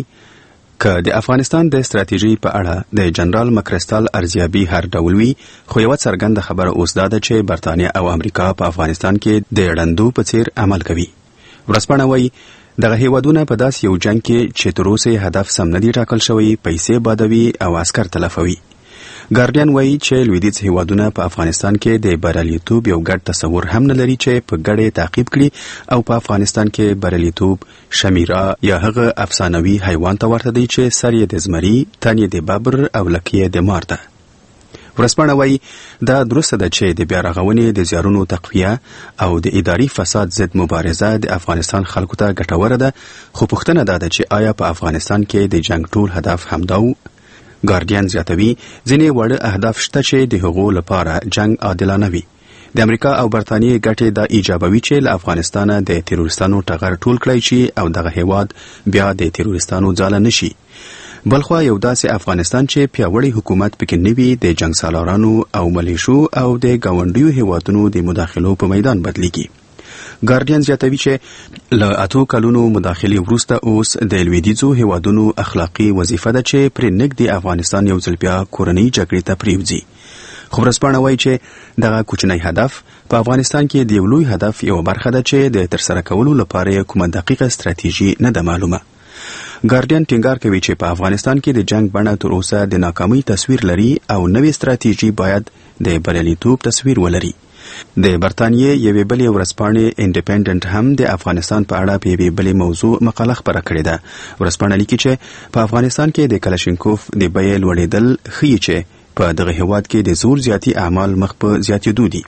ک د افغانستان د ستراتیژي په اړه د جنرال مکرستال ارزیابي هر ډول وی خو یو څرګند خبره اوس ده چې برتانیې او امریکا په افغانستان کې د ړندو په څیر عمل کوي. ورځپاڼه وایي دغه هیوادونه په داس یو جنگ کې چې تر اوسه هدف سم نه دی ټاکل شوی پیسې بادوي او عسكر تلفوي. ګارډین وایي چې لویدیځ هیوادونه په افغانستان کې د بریالیتوب یو ګډ تصور هم نه لري چې په ګډه تعقیب کړي او په افغانستان کې بریالیتوب شمیره یا هغه افسانوي حیوان ته ورته دی چې سر یې د زمري، تن یې د ببر او لکه یې د مار ده. ورځپاڼه وایي دا درسته ده چې د بیا رغونې د زیارونو تقویه او د اداري فساد ضد مبارزه د افغانستان خلکو ته ګټوره ده خو پوښتنه ده چې آیا په افغانستان کې د جنگ ټول هدف همدا و؟ ګارډین زیاتوي ځینې وړ اهداف شته چې د هغو لپاره جنگ عادلانه وي. د امریکا او برتانیې ګټې دا ایجابوي چې له افغانستانه د تروریستانو ټغر ټول کړی شي او دغه هیواد بیا د تروریستانو ځاله نشي. بلخوا یو داسې افغانستان چې پیاوړی حکومت پکې نه وي د جنگ سالارانو او ملیشو او د ګاونډیو هیوادونو د مداخلو په میدان بدلیږي. ګارډین زیاتوي چې له 8 کلونو مداخلې وروسته اوس د لویدیځو هیوادونو اخلاقی وظیفه ده چې پر نږدې افغانستان یو ځل بیا کورنۍ جګړې ته پریوځي. خو ورځپاڼه وایي چې دغه کوچنی هدف په افغانستان کې د یو لوی هدف یو برخه ده چې د ترسره کولو لپاره کومه دقیقه ستراتیژي نه ده معلومه. ګارډین ټینګار کوي چې په افغانستان کې د جنگ بڼه تر اوسه د ناکامۍ تصویر لري او نوې ستراتیژي باید د بریالیتوب تصویر ولري. د برتانیې یوې بلې ورځپاڼې انډیپندنت هم د افغانستان په اړه په یوې بلې موضوع مقاله خپره کړې ده. ورځپاڼه لیکي چې په افغانستان کې د کلاشینکوف د بیې لوړېدل ښیي چې په دغه هیواد کې د زور زیاتی اعمال مخ په زیاتېدو دي.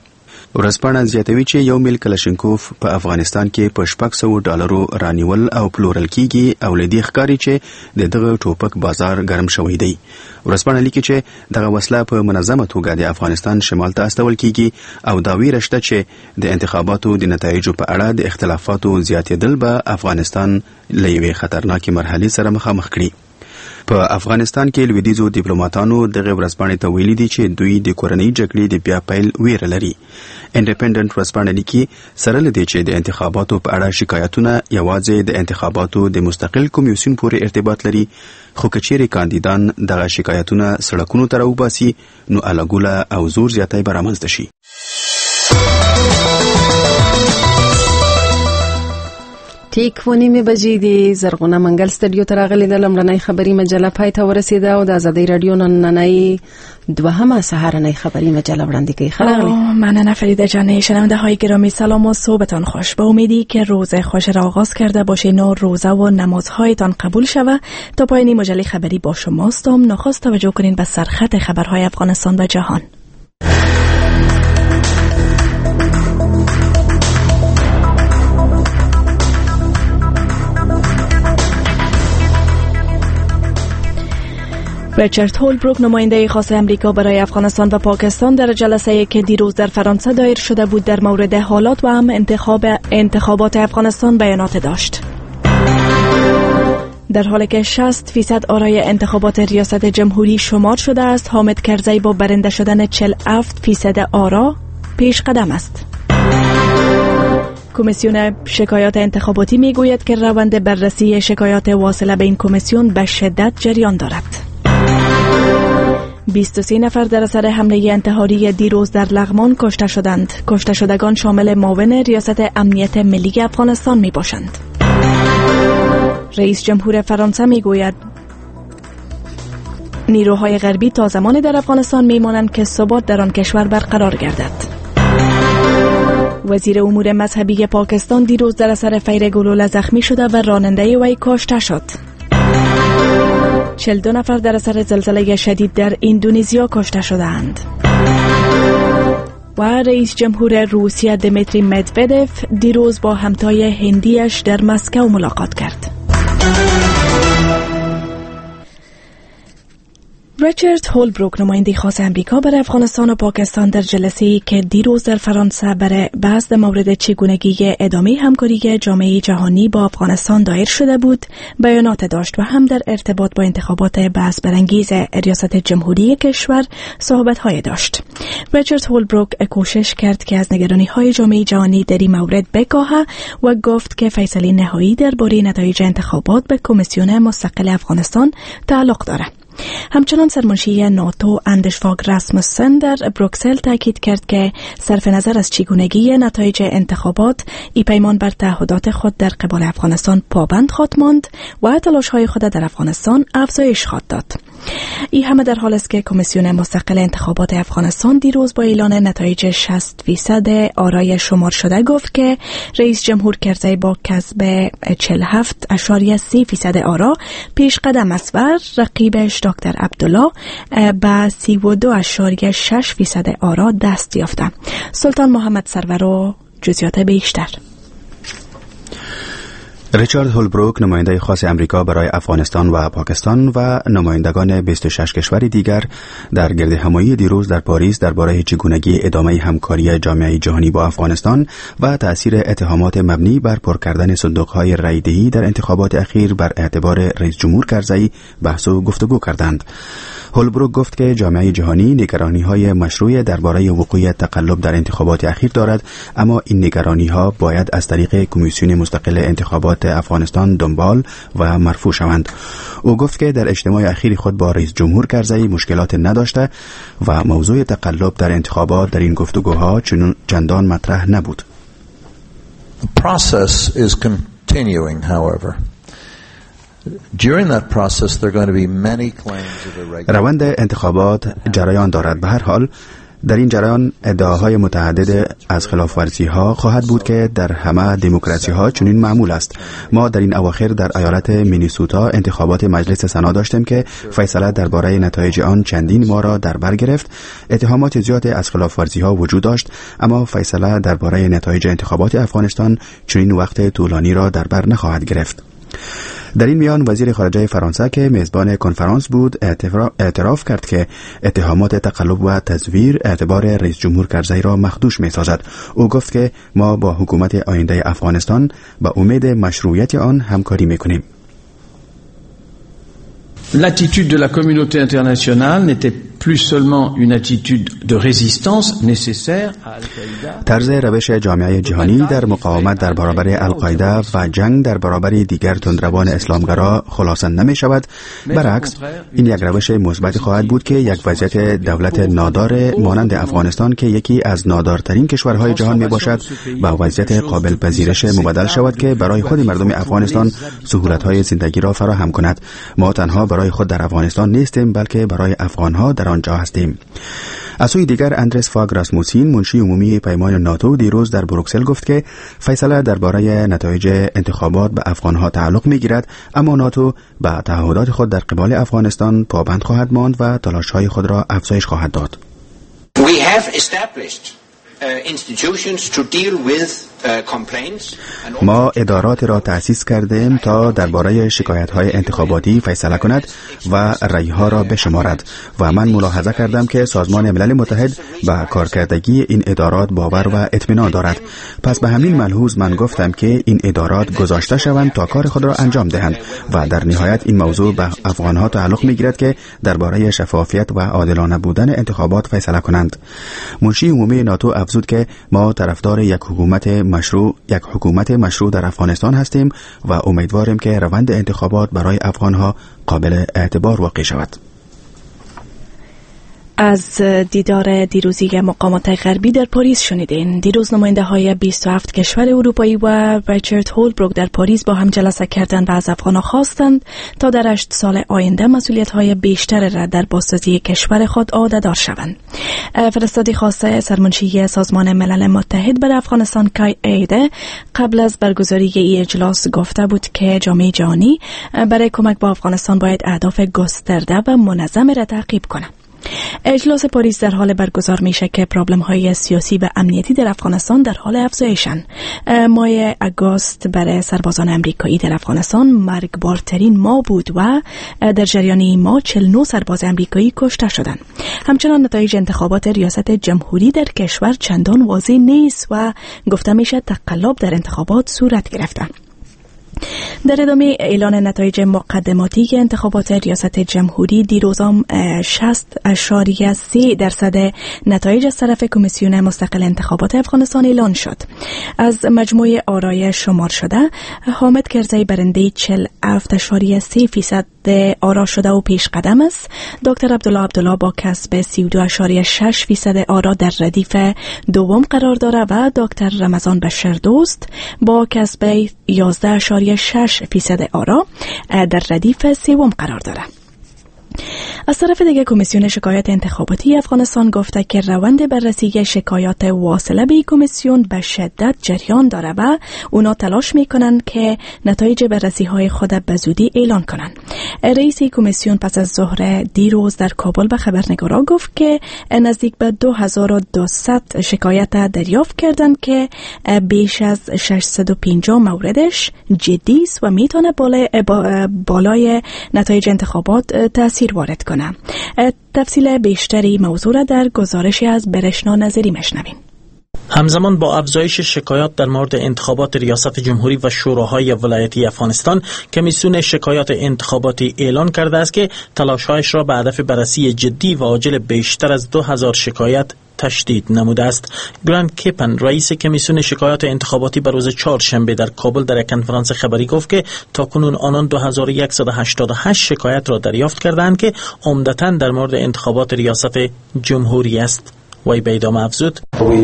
ورځپاڼه زیاتوي چې 1 میل کلاشینکوف په افغانستان کې په $600 رانیول او پلورل کیږي او لدی ښکاری چې دغه ټوپک بازار ګرم شوی دی. ورځپاڼه لیکي چې دغه وسله په منظمه توګه د افغانستان شمال ته استول کیږي او دا ویره شته چې د انتخاباتو د نتایجو په اړه د اختلافاتو زیاتېدل به افغانستان له یوې خطرناکې مرحلې سره مخامخ کړي. په افغانستان کې لویدیځو ډیپلوماټانو دغه ورځپاڼې ته ویلي دي چې دوی د کورنۍ جګړې د بیا پیل ویره لري. انډیپندنت ورځپاڼه لیکي سره لدی چې د انتخاباتو په اړه شکایتونه یوازې د انتخاباتو د مستقل کمیسیون پورې ارتباط لري، خو کچېرې کاندیدان دغه شکایتونه سړکونو ته راوباسي نو الګوله او زور زیاتی به رامنځته شي. ټیک و نیمه بجې د زرغونه منګل سټډیو ته راغلې د لومړنۍ خبري مجله پای ته ورسېده او د آزادۍ رادیو نننۍ دوهمه سهارنۍ خبری مجله وړاندې کوي. خلاغلی مننه فریده جان. شنونده های گرامی سلام و صبحتان خوش. با امیدی که روز خوش را آغاز کرده باشین و روزه و نمازهایتان قبول شوه. تا پایان مجله خبری با شماستم. نخست توجه کنین به سرخط خبرهای افغانستان و جهان. ریچارد هولبروک نماینده خاص امریکا برای افغانستان و پاکستان در جلسه‌ای که دیروز در فرانسه دایر شده بود در مورد حالات و هم انتخابات افغانستان بیانات داشت. در حالی که 60% آرای انتخابات ریاست جمهوری شمار شده است، حامد کرزی با برنده شدن 47% آرا پیش قدم است. کمیسیون شکایات انتخاباتی میگوید که روند بررسی شکایات واصله به این کمیسیون به شدت جریان دارد. 23 نفر در اثر حمله انتحاری دیروز در لغمان کشته شدند. کشته شدگان شامل معاون ریاست امنیت ملی افغانستان می باشند. رئیس جمهور فرانسه می گوید نیروهای غربی تا زمانی در افغانستان می مانند که ثبات در آن کشور برقرار گردد. وزیر امور مذهبی پاکستان دیروز در اثر فیر گلوله زخمی شده و راننده وی کشته شد. 42 نفر در اثر زلزله شدید در اندونزیا کشته شدند. و رئیس جمهور روسیه دمیتری مدودف دیروز با همتای هندیش در مسکو ملاقات کرد. ریچارد هولبروک نماینده خاص امریکا برای افغانستان و پاکستان در جلسه‌ای که دیروز در فرانسه برای بحث در مورد چگونگی ادامه همکاری جامعه جهانی با افغانستان دایر شده بود بیانات داشت و هم در ارتباط با انتخابات بحث برانگیز ریاست جمهوری کشور صحبت‌های داشت. ریچارد هولبروک کوشش کرد که از نگرانی‌های جامعه جهانی در این مورد بکاهد و گفت که فیصله نهایی درباره نتایج انتخابات به کمیسیون مستقل افغانستان تعلق دارد. همچنان سرمنشی ناتو اندرس فاگ راسموسن در بروکسل تاکید کرد که صرف نظر از چگونگی نتایج انتخابات ای پیمان بر تعهدات خود در قبال افغانستان پابند خواهد ماند و تلاش‌های خود در افغانستان افزایش خواهد داد. این همه در حال است که کمیسیون مستقل انتخابات افغانستان دیروز با اعلان نتایج 60% آرای شمار شده گفت که رئیس جمهور کرزی با کسب 47.3% آرا پیش قدم است و رقیبش دکتر عبدالله با 32.6% آرا دست یافته. سلطان محمد سرور و جزئیات بیشتر. ریچارد هولبروک نماینده خاص امریکا برای افغانستان و پاکستان و نمایندگان 26 کشور دیگر در گرد همایی دیروز در پاریس درباره چگونگی ادامه همکاری جامعه جهانی با افغانستان و تأثیر اتهامات مبنی بر پر کردن صندوق‌های رایدهی در انتخابات اخیر بر اعتبار رئیس جمهور کرزی بحث و گفتگو کردند. هولبروک گفت که جامعه جهانی نگرانی‌های مشروع درباره وقوع تقلب در انتخابات اخیر دارد، اما این نگرانی‌ها باید از طریق کمیسیون مستقل انتخابات افغانستان دنبال و مرفوع شوند. او گفت که در اجتماع اخیر خود با رئیس جمهور کرزی مشکلات نداشته و موضوع تقلب در انتخابات در این گفتگوها چندان مطرح نبود. The process is continuing, however. During that process there are going to be many claims of irregularity. روند انتخابات جریان دارد. به هر حال در این جریان ادعاهای متعدد از خلاف‌ورزی‌ها خواهد بود که در همه دموکراسی‌ها چنین معمول است. ما در این اواخر در ایالت مینیسوتا انتخابات مجلس سنا داشتیم که فیصله درباره نتایج آن چندین ماه را در بر گرفت. اتهامات زیادی از خلاف‌ورزی‌ها وجود داشت، اما فیصله درباره نتایج انتخابات افغانستان چنین وقت طولانی را در بر نخواهد گرفت. در این میان وزیر خارجه فرانسه که میزبان کنفرانس بود اعتراف کرد که اتهامات تقلب و تزویر اعتبار رئیس جمهور کرزی را مخدوش می‌سازد. او گفت که ما با حکومت آینده افغانستان به امید مشروعیت آن همکاری می‌کنیم. L'attitude de la communauté internationale n'était plus seulement une attitude de résistance nécessaire à Al-Qaïda. طرز روش جامعه جهانی در مقاومت در برابر القاعده و جنگ در برابر دیگر تندروان اسلامگرا خلاصه نمی شود. برعکس این یک روش مثبت خواهد بود که یک وضعیت دولت نادار مانند افغانستان که یکی از نادارترین کشورهای جهان می باشد با وضعیت قابل پذیرش مبدل شود که برای خود مردم افغانستان سهولت‌های زندگی را فراهم کند. ما تنها برای خود در افغانستان نیستیم بلکه برای افغانها در آنجا هستیم. از سوی دیگر اندرس فاگ راسموسین منشی عمومی پیمان ناتو دیروز در بروکسل گفت که فیصله درباره نتایج انتخابات به افغانها تعلق می‌گیرد، اما ناتو به تعهدات خود در قبال افغانستان پابند خواهد ماند و تلاش‌های خود را افزایش خواهد داد. We have established institutions to deal with complaints. ما ادارات را تأسیس کردیم تا درباره شکایت‌های انتخاباتی فیصله کند و رأی‌ها را بشمارد و من ملاحظه کردم که سازمان ملل متحد به کارکردگی این ادارات باور و اطمینان دارد. پس به همین ملحوظ من گفتم که این ادارات گذاشته شوند تا کار خود را انجام دهند و در نهایت این موضوع به افغان‌ها تعلق می‌گیرد که درباره شفافیت و عادلانه بودن انتخابات فیصله کنند. منشی عمومی ناتو افزود که ما طرفدار یک حکومت مشروع در افغانستان هستیم و امیدواریم که روند انتخابات برای افغانها قابل اعتبار واقع شود. از دیدار دیروزی مقامات غربی در پاریس شنیدین. دیروز نماینده های 27 کشور اروپایی و ریچارد هولبروک در پاریس با هم جلسه کردند و از افغانها خواستند تا در 8 سال آینده مسئولیت های بیشتر را در بازسازی کشور خود عهده‌دار شوند. فرستادی خواسته سرمنشی سازمان ملل متحد بر افغانستان کای ایده قبل از برگزاری این اجلاس گفته بود که جامعه جهانی برای کمک به افغانستان باید اهداف گسترده و منظم را تعقیب کند. اجلاس پاریس در حال برگزار میشه که پرابلم‌های سیاسی و امنیتی در افغانستان در حال افزایشن. ماه آگوست برای سربازان امریکایی در افغانستان مرگبارترین ماه بود و در جریان این ماه 49 سرباز امریکایی کشته شدند. همچنان نتایج انتخابات ریاست جمهوری در کشور چندان واضح نیست و گفته میشه تقلب در انتخابات صورت گرفته. در ادامه اعلان نتایج مقدماتی انتخابات ریاست جمهوری دیروزام 60.3% نتایج از طرف کمیسیون مستقل انتخابات افغانستان اعلان شد. از مجموع آرای شمار شده حامد کرزی برنده 47.3% آرا شده و پیش قدم است. دکتر عبدالله با کسب 32.6% آرا در ردیف دوم قرار داره و دکتر رمضان بشردوست با کسب 11.6% آرا در ردیف سوم قرار داره. از طرف دیگه کمیسیون شکایات انتخاباتی افغانستان گفته که روند بررسی شکایات واصله به کمیسیون به شدت جریان داره و اونا تلاش میکنن که نتایج بررسی های خود به زودی اعلان کنن. رئیس کمیسیون پس از ظهر دیروز در کابل به خبرنگارا گفت که نزدیک به 2200 شکایت دریافت کردن که بیش از 650 موردش جدی است و میتونه بالای نتایج انتخابات تاثیر وارد کنه. تفصیل بیشتری موضوع را در گزارشی از برشنا نظری مشنویم. همزمان با افزایش شکایات در مورد انتخابات ریاست جمهوری و شوراهای ولایتی افغانستان، کمیسیون شکایات انتخاباتی اعلان کرده است که تلاش‌هایش را به هدف بررسی جدی و عاجل بیشتر از 2000 شکایت تشدید نموده است. گرانت کیپن رئیس کمیسیون شکایات انتخاباتی بر روز چهارشنبه در کابل در یک کنفرانس خبری گفت که تاکنون آنان 2188 شکایت را دریافت کردند که عمدتاً در مورد انتخابات ریاست جمهوری است. وی به ادامه افزود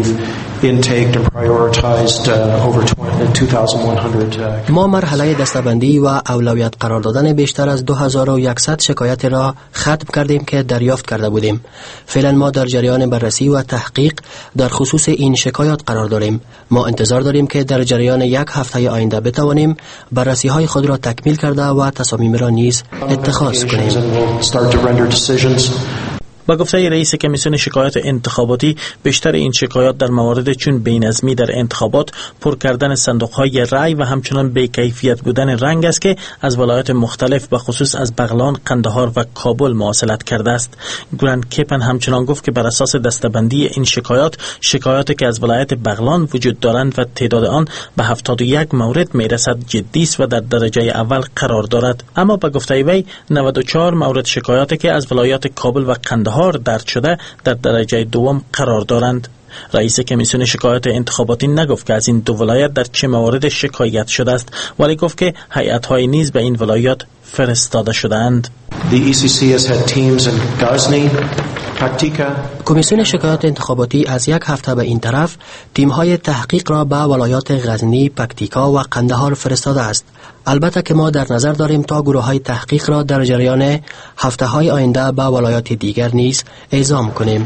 ما مرحله دسته‌بندی و اولویت قرار دادن بیشتر از 2100 شکایت را ختم کردیم که دریافت کرده بودیم. فعلا ما در جریان بررسی و تحقیق در خصوص این شکایات قرار داریم. ما انتظار داریم که در جریان یک هفته آینده بتوانیم بررسی های خود را تکمیل کرده و تصامیم را نیز اتخاذ کنیم. با گفته رئیس کمیسیون شکایات انتخاباتی، بیشتر این شکایات در موارد چون بی‌نظمی در انتخابات، پر کردن صندوق‌های رای و همچنان بی‌کیفیت بودن رنگ است که از ولایات مختلف به خصوص از بغلان، قندهار و کابل مواصلت کرده است. گرند کیپن همچنان گفت که بر اساس دسته‌بندی این شکایاتی که از ولایت بغلان وجود دارند و تعداد آن به 71 مورد میرسد جدی است و در درجه اول قرار دارد. اما با گفته وی 94 مورد شکایاتی که از ولایات کابل و قندهار درد شده در درجه دوم قرار دارند. رئیس کمیسیون شکایات انتخاباتی نگفت که از این دو ولایت در چه موارد شکایت شده است، ولی گفت که هیئت‌های نیز به این ولایات فرستاده شده‌اند. کمیسیون شکایات انتخاباتی از یک هفته به این طرف تیم‌های تحقیق را به ولایات غزنی، پکتیکا و قندهار فرستاده است. البته که ما در نظر داریم تا گروه‌های تحقیق را در جریان هفته‌های آینده به ولایات دیگر نیز اعزام کنیم.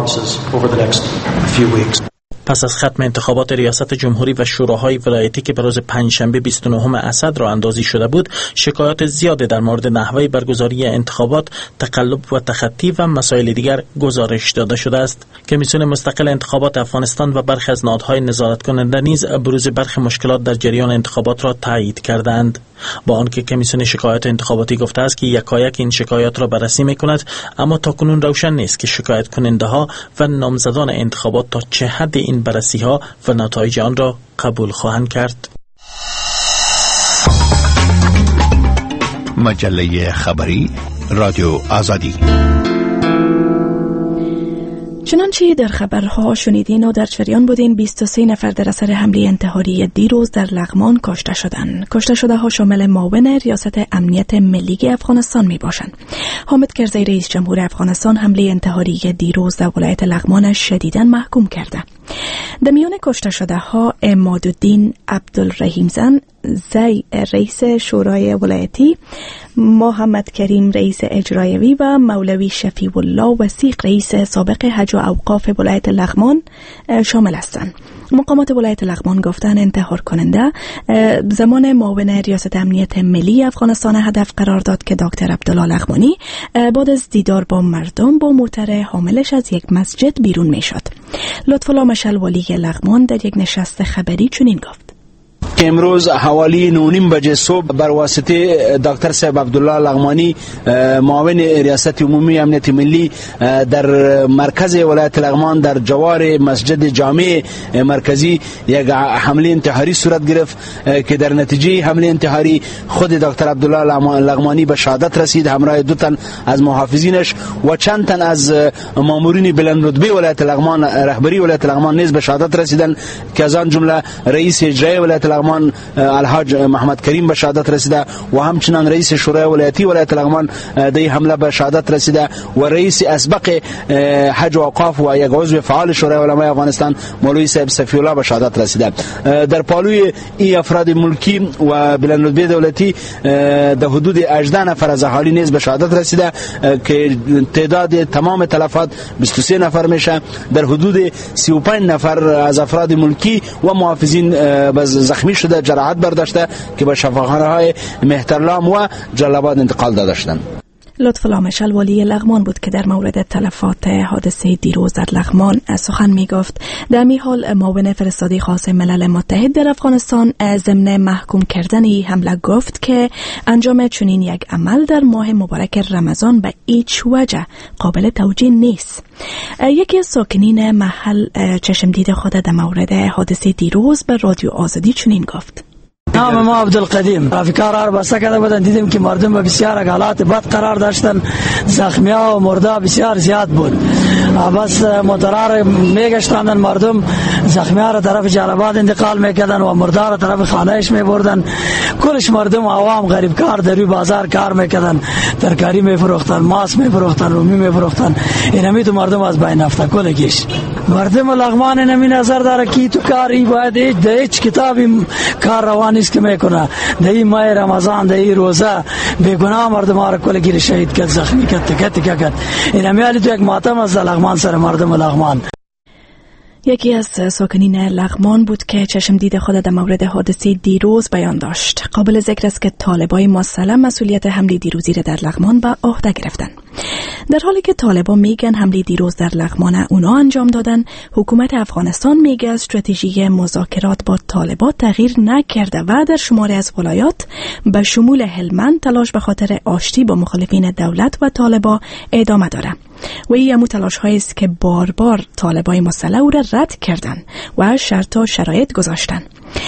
پس از ختم انتخابات ریاست جمهوری و شوراهای ولایتی که به روز پنجشنبه 29 اسد را اندازی شده بود، شکایات زیادی در مورد نحوه برگزاری انتخابات، تقلب و تخطی و مسائل دیگر گزارش داده شده است. کمیسیون مستقل انتخابات افغانستان و برخی از نهادهای نظارت کننده نیز بروز برخی مشکلات در جریان انتخابات را تایید کردند. با آنکه کمیسیون شکایات انتخاباتی گفته است که یکایک این شکایات را بررسی می‌کند، اما تاکنون روشن نیست که شکایت کننده ها و نامزدان انتخابات تا چه حد این بررسی ها و نتایج آن را قبول خواهند کرد. مجله خبری رادیو آزادی. چنانچه در خبرها شنیدین و در جریان بودین، 23 نفر در اثر حمله انتحاری دیروز در لغمان کشته شدند. کشته شده ها شامل معاون ریاست امنیت ملی افغانستان می باشند. حامد کرزی رئیس جمهور افغانستان حمله انتحاری دیروز در ولایت لغمان شدیداً محکوم کرده. در میان کشته شده ها عمادالدین عبدالرحیم زن زی رئیس شورای ولایتی، محمد کریم رئیس اجرایوی و مولوی شفیع الله وثیق رئیس سابق حج و اوقاف ولایت لغمان شامل هستند. مقامات ولایت لغمان گفتن انتحار کننده زمان معاون ریاست امنیت ملی افغانستان هدف قرار داد که دکتر عبدالله لغمانی بعد از دیدار با مردم با موتر حاملش از یک مسجد بیرون می شد. لطفالله مشعل والی لغمان در یک نشست خبری چنین گفت که امروز حوالی 9:30 بجه صبح بر واسطه دکتر صاحب عبدالله لغمانی معاون ریاست عمومی امنیت ملی در مرکز ولایت لغمان در جوار مسجد جامع مرکزی یک حمله انتحاری صورت گرفت که در نتیجه حمله انتحاری خود دکتر عبدالله لغمانی به شهادت رسید، همراه 2 تن از محافظینش و چند تن از مامورین بلند رتبه ولایت لغمان، رهبری ولایت لغمان نیز به شهادت رسیدند که از آن جمله رئیس اجرایی ولایت لغمان الحاج محمد کریم به شهادت رسیده و همچنان رئیس شورای ولایتی ولایت لغمان در حمله به شهادت رسیده و رئیس اسبق حج و اوقاف و یک عضو فعال شورای علمای افغانستان مولوی صاحب صفی الله به شهادت رسیده. در پالوی این افراد ملکی و بلند رتبه دولتی در حدود 18 نفر از اهالی نیز به شهادت رسیده که تعداد تمام تلفات 23 نفر میشه. در حدود 35 نفر از افراد ملکی و محافظین زخمی شده، جراحت برداشته که به شفاخانه‌های مهترلام و جلال‌آباد انتقال داده شدند. لطفالله مشعل والی لغمان بود که در مورد تلفات حادثه دیروز در لغمان سخن می گفت. در این حال معاون فرستاده خاص ملل متحد در افغانستان ضمن محکوم کردن حمله گفت که انجام چنین یک عمل در ماه مبارک رمضان به هیچ وجه قابل توجیه نیست. یکی از ساکنین محل چشمدید خود در مورد حادثه دیروز به رادیو آزادی چنین گفت: نام ما عبدالقدیم، رافیکار را بسته کرده بودن، دیدیم که مردم بسیار حالات بد قرار داشتن، زخمی ها و مرده بسیار زیاد بود. بس موترها میگشتاندن، مردم زخمی‌ها را طرف جلال‌آباد انتقال میکردن و مردار را طرف خانه‌اش میبردن. کلش مردم عوام غریب کار در بازار کار میکردن، ترکاری میفروختن، ماست میفروختن، رومی میفروختن. اینمی تو مردم از بین رفته کلگیش. مردم لغمان نمی نظر داره که تو کاری باید هیچ کتابی کار روان است که میکنه. در این ماه رمضان، در این روزه بیگناه مردم ها را کلگیر شهید کرد، زخمی کرد، تکه کرد. اینمی حالی تو یک ماتم از لغمان سر مردم لغمان. یکی از ساکنین لغمان بود که چشم دید خود در مورد حادثه دیروز بیان داشت. قابل ذکر است که طالبای مسلح مسئولیت حمله دیروزی را در لغمان به عهده گرفتن. در حالی که طالبا میگن حمله دیروز در لغمان اونا انجام دادن، حکومت افغانستان میگه استراتژی مذاکرات با طالبا تغییر نکرده و در شماری از ولایات به شمول هلمند تلاش به خاطر آشتی با مخالفین دولت و طالبا ادامه داره. و این همون تلاش هایی است که بار بار طالبای مسلح او را رد کردن و شرط و شرایط گذاشتن.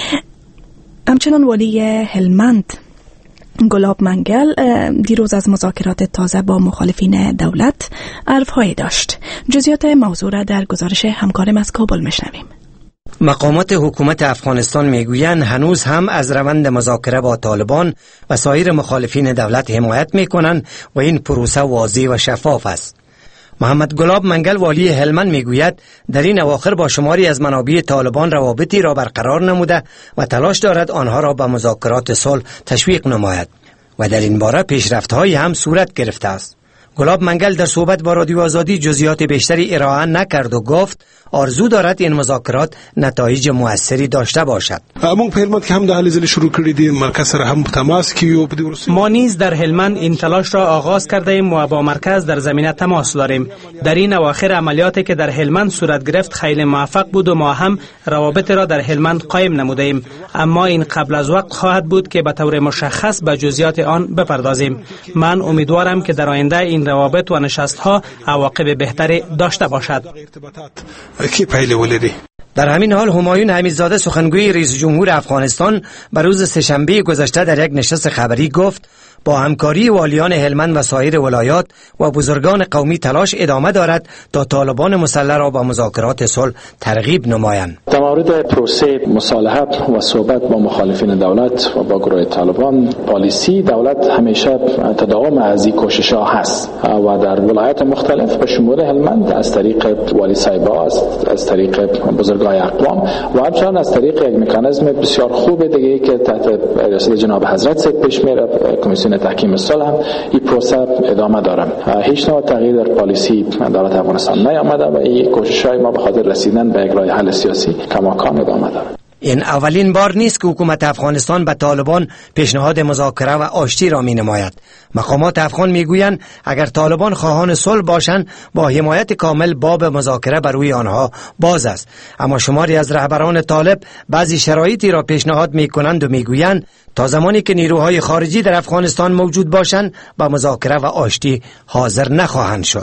همچنان والی هلمند گلاب منگل دیروز از مذاکرات تازه با مخالفین دولت حرف‌هایی داشت. جزئیات موضوع را در گزارش همکارم از کابل میشنویم. مقامات حکومت افغانستان میگویند هنوز هم از روند مذاکره با طالبان و سایر مخالفین دولت حمایت میکنند و این پروسه واضح و شفاف است. محمد گلاب منگل والی هلمند میگوید در این اواخر با شماری از منابع طالبان روابطی را برقرار نموده و تلاش دارد آنها را به مذاکرات صلح تشویق نماید و در این باره پیشرفت‌هایی هم صورت گرفته است. گلاب منگل در صحبت با رادیو آزادی جزئیات بیشتری ارائه نکرد و گفت آرزو دارد این مذاکرات نتایج موثری داشته باشد. موږ په هلمند کې هم د هلې ځلې شروع کړي دي، مرکز سره هم تماس کیو. ما نیز در هلمند این تلاش را آغاز کرده ایم و با مرکز در زمینه تماس داریم. در این اواخر عملیاتی که در هلمند صورت گرفت خیلی موفق بود و ما هم روابط را در هلمند قایم نموده ایم، اما این قبل از وقت خواهد بود که به طور مشخص به جزئیات آن بپردازیم. من امیدوارم که در آینده این روابط و نشست‌ها عواقب بهتری داشته باشد. در همین حال همایون حمیدزاده سخنگوی رئیس جمهور افغانستان به روز سه‌شنبه گذشته در یک نشست خبری گفت با همکاری والیان هلمند و سایر ولایات و بزرگان قومی تلاش ادامه دارد تا طالبان مسلح را با مذاکرات صلح ترغیب نمایند. در مورد پروسه مصالحت و صحبت با مخالفین دولت و با گروه طالبان، پالیسی دولت همیشه تداوم از این کوشش‌ها هست و در ولایات مختلف به شمول هلمند از طریق والی صاحبا، از طریق بزرگای اقوام و همچنین از طریق یک مکانیزم بسیار خوب دیگه که تحت ریاست جناب حضرت سید پیش میره، کمیسیون تحکیم صلح، هم این پروسه ادامه داره. هیچ نوع تغییر در پالیسی دولت افغانستان نیامده و این کوشش‌های ما به خاطر رسیدن به یک راه حل سیاسی کماکان ادامه داره. این اولین بار نیست که حکومت افغانستان به طالبان پیشنهاد مذاکره و آشتی را می نماید. مقامات افغان می گویند اگر طالبان خواهان صلح باشند با حمایت کامل باب مذاکره بر روی آنها باز است، اما شماری از رهبران طالب بعضی شرایطی را پیشنهاد می کنند و می گویند تا زمانی که نیروهای خارجی در افغانستان موجود باشند به مذاکره و آشتی حاضر نخواهند شد.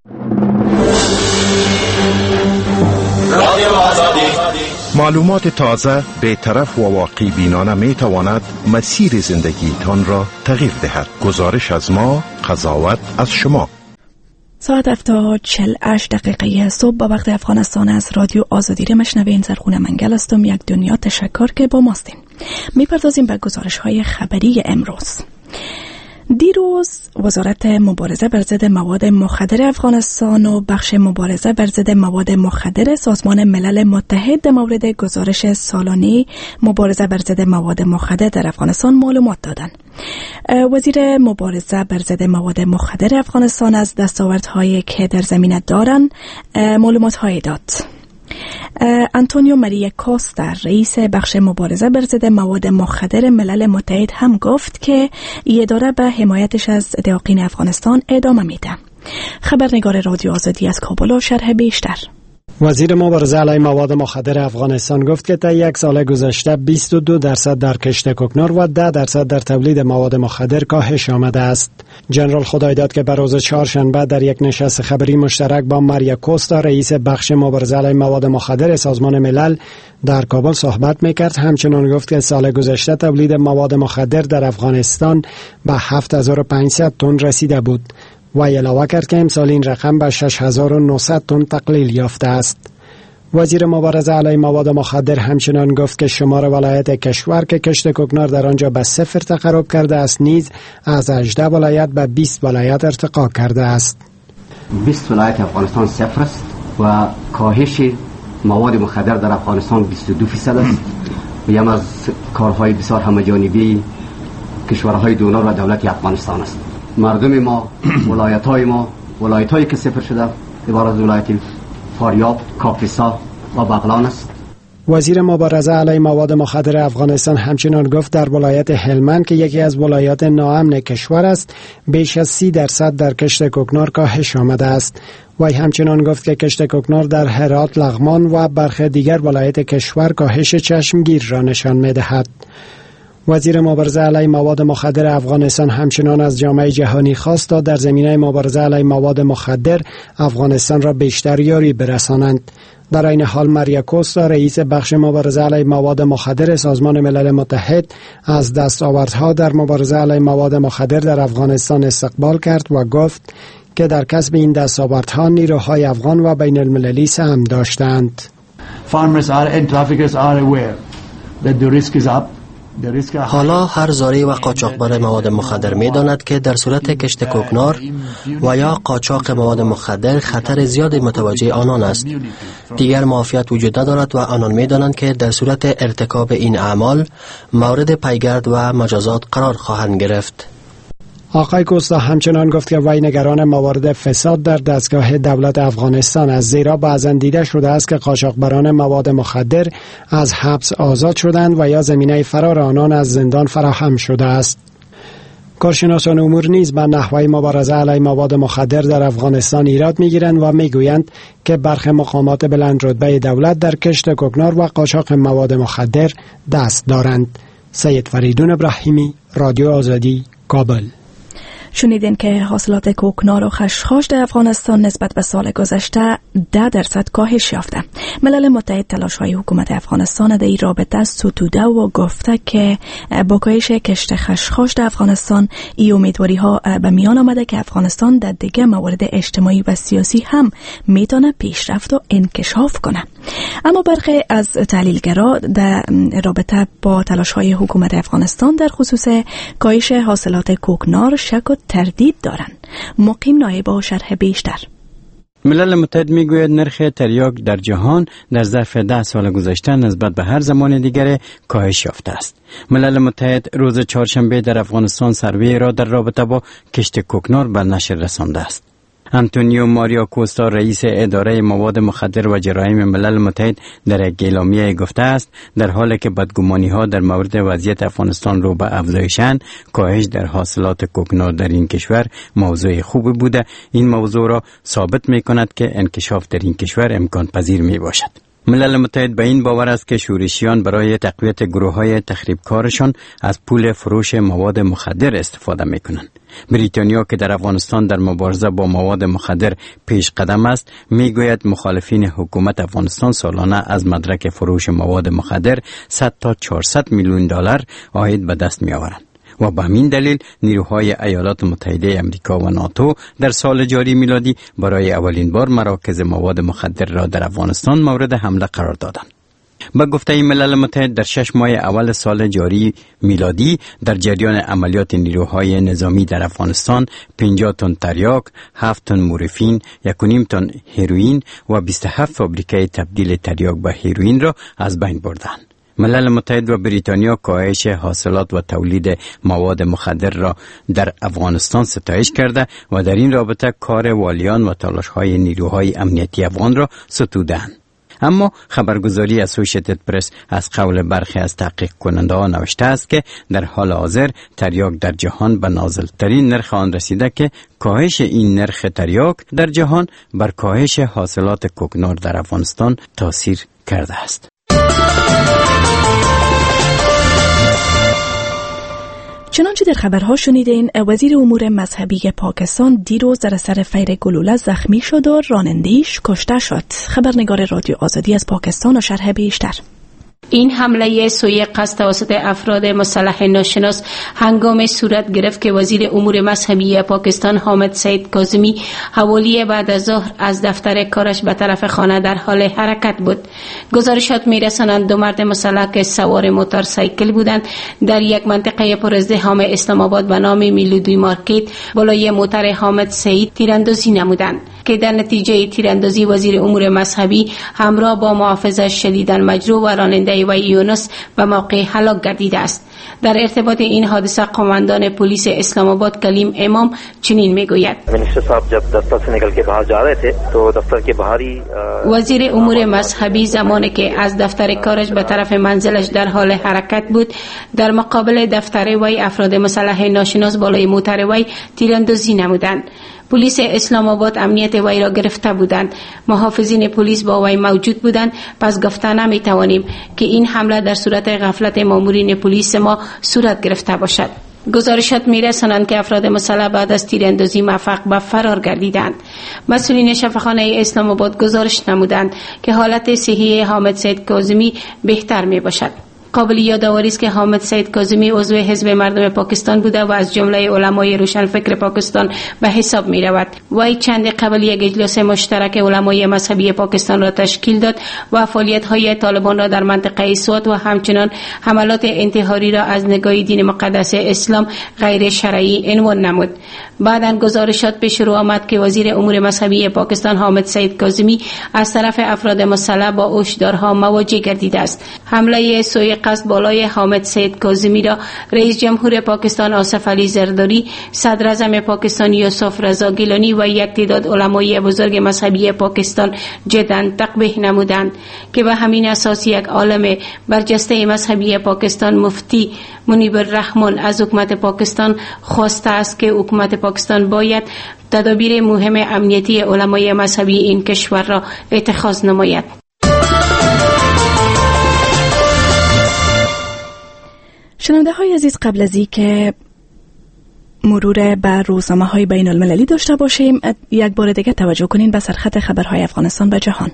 معلومات تازه، بی‌طرف و واقع بینانه می تواند مسیر زندگی تان را تغییر دهد. گزارش از ما، قضاوت از شما. ساعت 7:48 صبح با وقت افغانستان از رادیو آزادی را مشنوین. زرخونه منگل هستم. یک دنیا تشکر که با ماستین. میپردازیم به گزارش های خبری امروز. دیروز وزارت مبارزه بر ضد مواد مخدر افغانستان و بخش مبارزه بر ضد مواد مخدر سازمان ملل متحد در مورد گزارش سالانه مبارزه بر ضد مواد مخدر در افغانستان معلومات دادند. وزیر مبارزه بر ضد مواد مخدر افغانستان از دستاوردهایی که در زمینه دارند معلومات‌هایی داد. آنتونیو ماریا کوستا رئیس بخش مبارزه بر ضد مواد مخدر ملل متحد هم گفت که اداره به حمایتش از داغین افغانستان ادامه میده. خبرنگار رادیو آزادی از کابل و شرح بیشتر. وزیر مبارزه علیه مواد مخدر افغانستان گفت که تا یک سال گذشته 22% در کشت کوکنار و 10% در تولید مواد مخدر کاهش آمده است. جنرال خدای داد که بر روز چهارشنبه در یک نشست خبری مشترک با ماریا کوستا رئیس بخش مبارزه علیه مواد مخدر سازمان ملل در کابل صحبت میکرد. همچنان گفت که سال گذشته تولید مواد مخدر در افغانستان به 7500 تن رسیده بود. و علاوه کرد که امسال این رقم به 6900 تن تقلیل یافته است. وزیر مبارزه علیه مواد مخدر همچنان گفت که شمار ولایت کشور که کشت کوکنار در آنجا به 0 تقرب کرده است نیز از 18 ولایت به 20 ولایت ارتقا کرده است. 20 ولایت افغانستان 0 است و کاهش مواد مخدر در افغانستان 22% است. یکی از کارهای بسیار همه‌جانبی کشورهای دونر و دولت افغانستان است. مردم ما، ولایت‌هایی که 0 شده عبارت از ولایت فاریاب، کاپیسا و بغلان است. وزیر مبارزه علیه مواد مخدر افغانستان همچنان گفت در ولایت هلمند که یکی از ولایات ناامن کشور است بیش از 30% در کشت کوکنار کاهش آمده است. وی همچنان گفت که کشت کوکنار در هرات، لغمان و برخی دیگر ولایت کشور کاهش چشمگیر را نشان می‌دهد. وزیر مبارزه علیه مواد مخدر افغانستان همچنان از جامعه جهانی خواست تا در زمینه مبارزه علیه مواد مخدر افغانستان را بیشتر یاری برسانند. در این حال ماریا کوستا رئیس بخش مبارزه علیه مواد مخدر سازمان ملل متحد از دستاوردها در مبارزه علیه مواد مخدر در افغانستان استقبال کرد و گفت که در کسب این دستاوردها نیروهای افغان و بین المللی سهم داشتند. Farmers and traffickers are aware that the risk is up. حالا هر زاری و قاچاقبر مواد مخدر می داند که در صورت کشت کوکنار و یا قاچاق مواد مخدر خطر زیاد متوجه آنان است. دیگر معافیت وجود ندارد و آنان می دانند که در صورت ارتکاب این اعمال مورد پیگرد و مجازات قرار خواهند گرفت. آقای کوستا همچنان گفت که وی نگران موارد فساد در دستگاه دولت افغانستان است، زیرا بعضا دیده شده است که قاچاقبران مواد مخدر از حبس آزاد شدند و یا زمینه فرار آنان از زندان فراهم شده است. کارشناسان امور نیز به نحوه مبارزه علیه مواد مخدر در افغانستان ایراد میگیرند و میگویند که برخی مقامات بلند رتبه دولت در کشت کوکنار و قاچاق مواد مخدر دست دارند. سید فریدون ابراهیمی، رادیو آزادی، کابل. شنیدین که حاصلات کوکنار و خشخاش در افغانستان نسبت به سال گذشته 10% کاهش یافته. ملل متحد تلاش‌های حکومت افغانستان در این رابطه ستوده و گفته که با کاهش کشت خشخاش در افغانستان این امیدواری‌ها به میان آمده که افغانستان در دیگه موارد اجتماعی و سیاسی هم میتونه پیشرفت و انکشاف کنه. اما برخی از تحلیلگرا در رابطه با تلاش‌های حکومت افغانستان در خصوص کاهش حاصلات کوکنار شک و تردید دارند. مقیم نایب با شرح بیشتر. ملل متحد میگوید نرخ تریاک در جهان در ظرف 10 سال گذشته نسبت به هر زمان دیگر کاهش یافته است. ملل متحد روز چهارشنبه در افغانستان سروی را در رابطه با کشت کوکنار به نشر رسانده است. انتونیو ماریا کوستا رئیس اداره مواد مخدر و جرایم ملل متحد در یک اعلامیه گفته است در حالی که بدگمانی ها در مورد وضعیت افغانستان رو به افزایشند، کاهش در حاصلات کوکنار در این کشور موضوع خوبی بوده. این موضوع را ثابت می کند که انکشاف در این کشور امکان پذیر می باشد. ملل متحد به این باور است که شورشیان برای تقویت گروه‌های تخریبکارشان از پول فروش مواد مخدر استفاده می‌کنند. بریتانیا که در افغانستان در مبارزه با مواد مخدر پیش قدم است، میگوید مخالفین حکومت افغانستان سالانه از مدرک فروش مواد مخدر 100 تا 400 میلیون دلار عاید به دست می‌آورند. و به همین دلیل نیروهای ایالات متحده امریکا و ناتو در سال جاری میلادی برای اولین بار مراکز مواد مخدر را در افغانستان مورد حمله قرار دادند. با گفته ملل متحد در 6 ماه اول سال جاری میلادی در جریان عملیات نیروهای نظامی در افغانستان 50 تن تریاک، 7 تن مورفین، 1.5 تن هروئین و 27 فابریکه تبدیل تریاک به هروئین را از بین بردند. ملل متحد و بریتانیا کاهش حاصلات و تولید مواد مخدر را در افغانستان ستایش کرده و در این رابطه کار والیان و تلاش‌های نیروهای امنیتی افغان را ستودند. اما خبرگزاری اسوشیتد پرس از قول برخی از تحقیق کننده ها نوشته است که در حال حاضر تریاک در جهان به نازلترین نرخ آن رسیده که کاهش این نرخ تریاک در جهان بر کاهش حاصلات کوکنار در افغانستان تاثیر کرده است. چنانچه در خبرها شنیدین، وزیر امور مذهبی پاکستان دیروز در اثر فیر گلوله زخمی شد و راننده‌اش کشته شد. خبرنگار رادیو آزادی از پاکستان و شرح بیشتر. این حمله سوء قصد توسط افراد مسلح ناشناس هنگام صورت گرفت که وزیر امور مذهبی پاکستان حامد سید کاظمی حوالی بعد از ظهر از دفتر کارش به طرف خانه در حال حرکت بود. گزارشات می‌رسانند دو مرد مسلح که سوار موتورسایکل بودند در یک منطقه پرازدحام اسلام آباد به نام میلودی مارکت بالای موتور حامد سید تیراندازی نمودند که در نتیجه تیراندازی وزیر امور مذهبی همراه با محافظش شدیداً مجروح و راننده و یونس به موقع هلاک گردیده است. در ارتباط این حادثه قماندان پلیس اسلام آباد کلیم امام چنین میگوید: وزیر امور مذهبی زمانی که از دفتر کارش به طرف منزلش در حال حرکت بود، در مقابل دفتر وی افراد مسلح ناشناس بالای موتور وی تیراندازی نمودند. پلیس اسلام آباد امنیت وی را گرفته بودند. محافظین پلیس با وی موجود بودند. پس گفته نمی توانیم که این حمله در صورت غفلت مامورین پلیس ما صورت گرفته باشد. گزارشات می‌رسانند که افراد مسلح بعد از تیراندازی موفق به فرار گردیدند. مسئولین شفاخانه اسلام آباد گزارش نمودند که حالت صحی حامد سید کاظمی بهتر میباشد. قابل یادآوری است که حامد سید کاظمی عضو حزب مردم پاکستان بوده و از جمله علمای روشنفکر پاکستان به حساب می رود. وی چند قبل یک اجلاس مشترک علمای مذهبی پاکستان را تشکیل داد و فعالیت‌های طالبان را در منطقه سوات و همچنان حملات انتحاری را از نگاه دین مقدس اسلام غیر شرعی عنوان نمود. بعداً گزارشات پیش رو آمد که وزیر امور مذهبی پاکستان حامد سید کاظمی از طرف افراد مسلح با هشدارها مواجه گردیده است. حمله سوء قصد بالای حامد سید کاظمی را رئیس جمهور پاکستان آصف علی زرداری، صدر اعظم پاکستان یوسف رضا گیلانی و یک تعداد علمای بزرگ مذهبی پاکستان جداً تقبیح نمودند که به همین اساس یک عالم برجسته مذهبی پاکستان مفتی منیب الرحمن از حکومت پاکستان خواسته است که حکومت پاکستان باید تدابیر مهم امنیتی علمای مذهبی این کشور را اتخاذ نماید. شنونده های عزیز، قبل از اینکه مرور بر روزنامه های بین المللی داشته باشیم، یک بار دیگه توجه کنین به سرخط خبرهای افغانستان و جهان.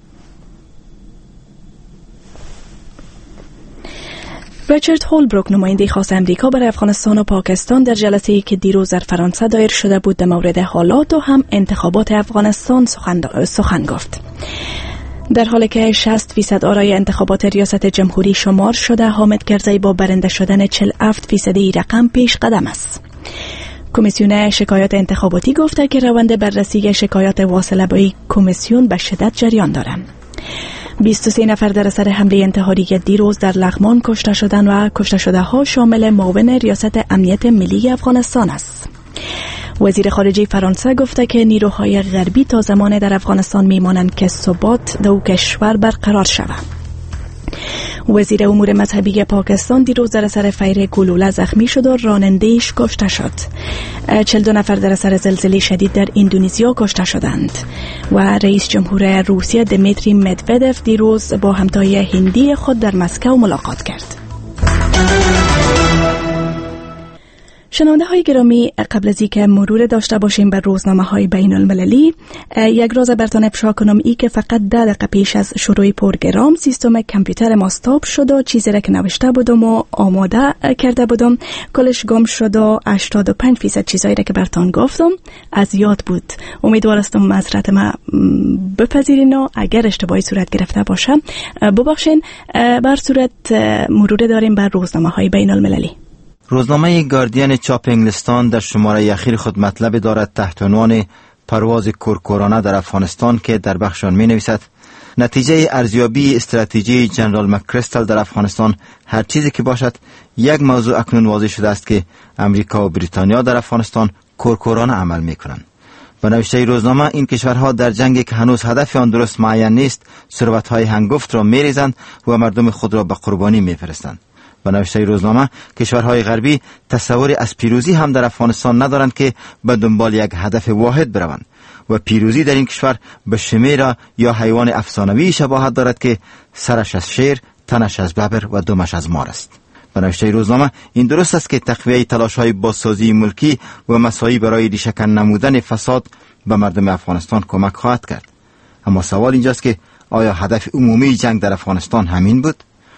ریچارد هولبروک، نماینده خاص امریکا برای افغانستان و پاکستان، در جلسه‌ای که دیروز در فرانسه دایر شده بود در مورد حالات و هم انتخابات افغانستان سخن گفت. در حالی که 60% آرای انتخابات ریاست جمهوری شمار شده، حامد کرزی با برنده شدن 47% رقم پیش قدم است. کمیسیون شکایات انتخاباتی گفته که روند بررسی شکایات واصله به این کمیسیون به شدت جریان دارد. 23 نفر در اثر حمله انتحاری دیروز در لغمان کشته شدند و کشته شده ها شامل معاون ریاست امنیت ملی افغانستان است. وزیر خارجه فرانسه گفته که نیروهای غربی تا زمان در افغانستان میمانند که ثبات در کشور برقرار شود. وزیر امور مذهبی پاکستان دیروز در اثر فیر گلوله زخمی شد و راننده‌اش کشته شد. 42 نفر در اثر زلزله شدید در اندونزیا کشته شدند و رئیس جمهور روسیه دمیتری مدودف دیروز با همتای هندی خود در مسکو ملاقات کرد. شنونده های گرامی، قبل از اینکه مرور داشته باشیم بر روزنامه های بین المللی، یک راز براتون افشا کنم ای که فقط 10 دقیقه پیش از شروع پروگرام سیستم کامپیوتر ما استاپ شد و چیزی را که نوشته بودم و آماده کرده بودم کلش گم شد و 85% چیزایی را که براتون گفتم از یاد بود. امیدوارم معذرت ما بپذیرین و اگر اشتباهی صورت گرفته باشه ببخشین. بر صورت مرور داریم بر روزنامه های بین المللی. روزنامه گاردین چاپ انگلستان در شماره اخیر خود مطلب دارد تحت عنوان پرواز کورکورانه در افغانستان که در بخشان می نویسد نتیجه ارزیابی استراتژی جنرال مکریستل در افغانستان هر چیزی که باشد، یک موضوع اکنون واضح شده است که امریکا و بریتانیا در افغانستان کورکورانه عمل می کنند. به نوشته روزنامه این کشورها در جنگی که هنوز هدف آن درست معین نیست ثروت‌های هنگفت را می ریزند و مردم خود را به قربانی می فرستند. به نوشته روزنامه کشورهای غربی تصوری از پیروزی هم در افغانستان ندارند که به دنبال یک هدف واحد بروند و پیروزی در این کشور به شمیر یا حیوان افسانوی شباهت دارد که سرش از شیر، تنش از ببر و دمش از مار است. به نوشته روزنامه این درست است که تقویه تلاش‌های بازسازی ملکی و مساعی برای ریشه‌کن نمودن فساد به مردم افغانستان کمک خواهد کرد. اما سوال اینجاست که آیا هدف عمومی جنگ در افغانستان همین بود؟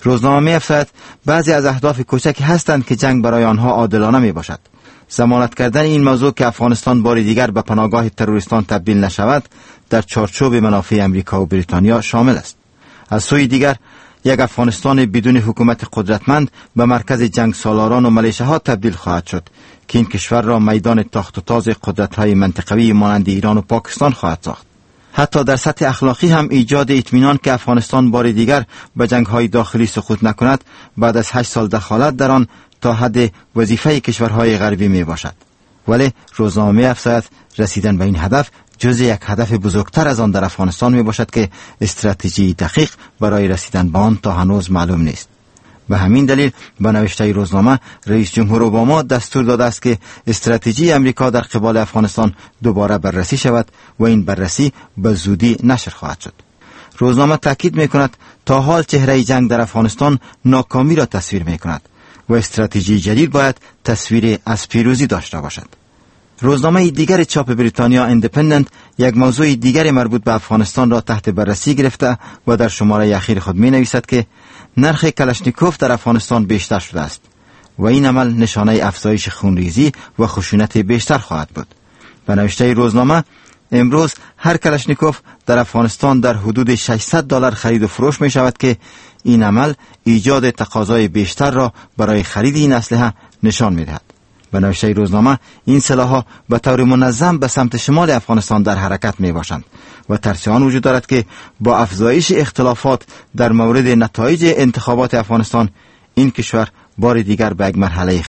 روزنامه می‌افزاید بعضی از اهداف کوچکی هستند که جنگ برای آنها عادلانه می باشد. ضمانت کردن این موضوع که افغانستان بار دیگر به پناهگاه تروریستان تبدیل نشود در چارچوب منافع امریکا و بریتانیا شامل است. از سوی دیگر یک افغانستان بدون حکومت قدرتمند به مرکز جنگ سالاران و ملیشه‌ها تبدیل خواهد شد که این کشور را میدان تاخت و تاز قدرت‌های منطقوی مانند ایران و پاکستان خواهد ساخت. حتی در سطح اخلاقی هم ایجاد اطمینان که افغانستان بار دیگر به جنگ‌های داخلی سقوط نکند بعد از 8 سال دخالت در آن تا حد وظیفه کشورهای غربی می باشد. ولی روزنامه می‌افزاید رسیدن به این هدف جز یک هدف بزرگتر از آن در افغانستان می باشد که استراتژی دقیق برای رسیدن به آن تا هنوز معلوم نیست. به همین دلیل به نوشته روزنامه رئیس جمهور اوباما دستور داده است که استراتژی امریکا در قبال افغانستان دوباره بررسی شود و این بررسی به زودی نشر خواهد شد. روزنامه تاکید می کند تا حال چهره جنگ در افغانستان ناکامی را تصویر می کند و استراتژی جدید باید تصویر از پیروزی داشته باشد. روزنامه دیگر چاپ بریتانیا ایندیپندنت یک موضوع دیگر مربوط به افغانستان را تحت بررسی گرفته و در شماره اخیر خود می نویسد که نرخ کلاشنیکوف در افغانستان بیشتر شده است و این عمل نشانه افزایش خونریزی و خشونت بیشتر خواهد بود. به نوشته روزنامه امروز هر کلاشنیکوف در افغانستان در حدود $600 خرید و فروش می شود که این عمل ایجاد تقاضای بیشتر را برای خرید این اسلحه نشان می دهد. به نوشته روزنامه این سلاح‌ها به طور منظم به سمت شمال افغانستان در حرکت می باشند و ترس آن وجود دارد که با افزایش اختلافات در مورد نتایج انتخابات افغانستان این کشور بار دیگر به یک مرحله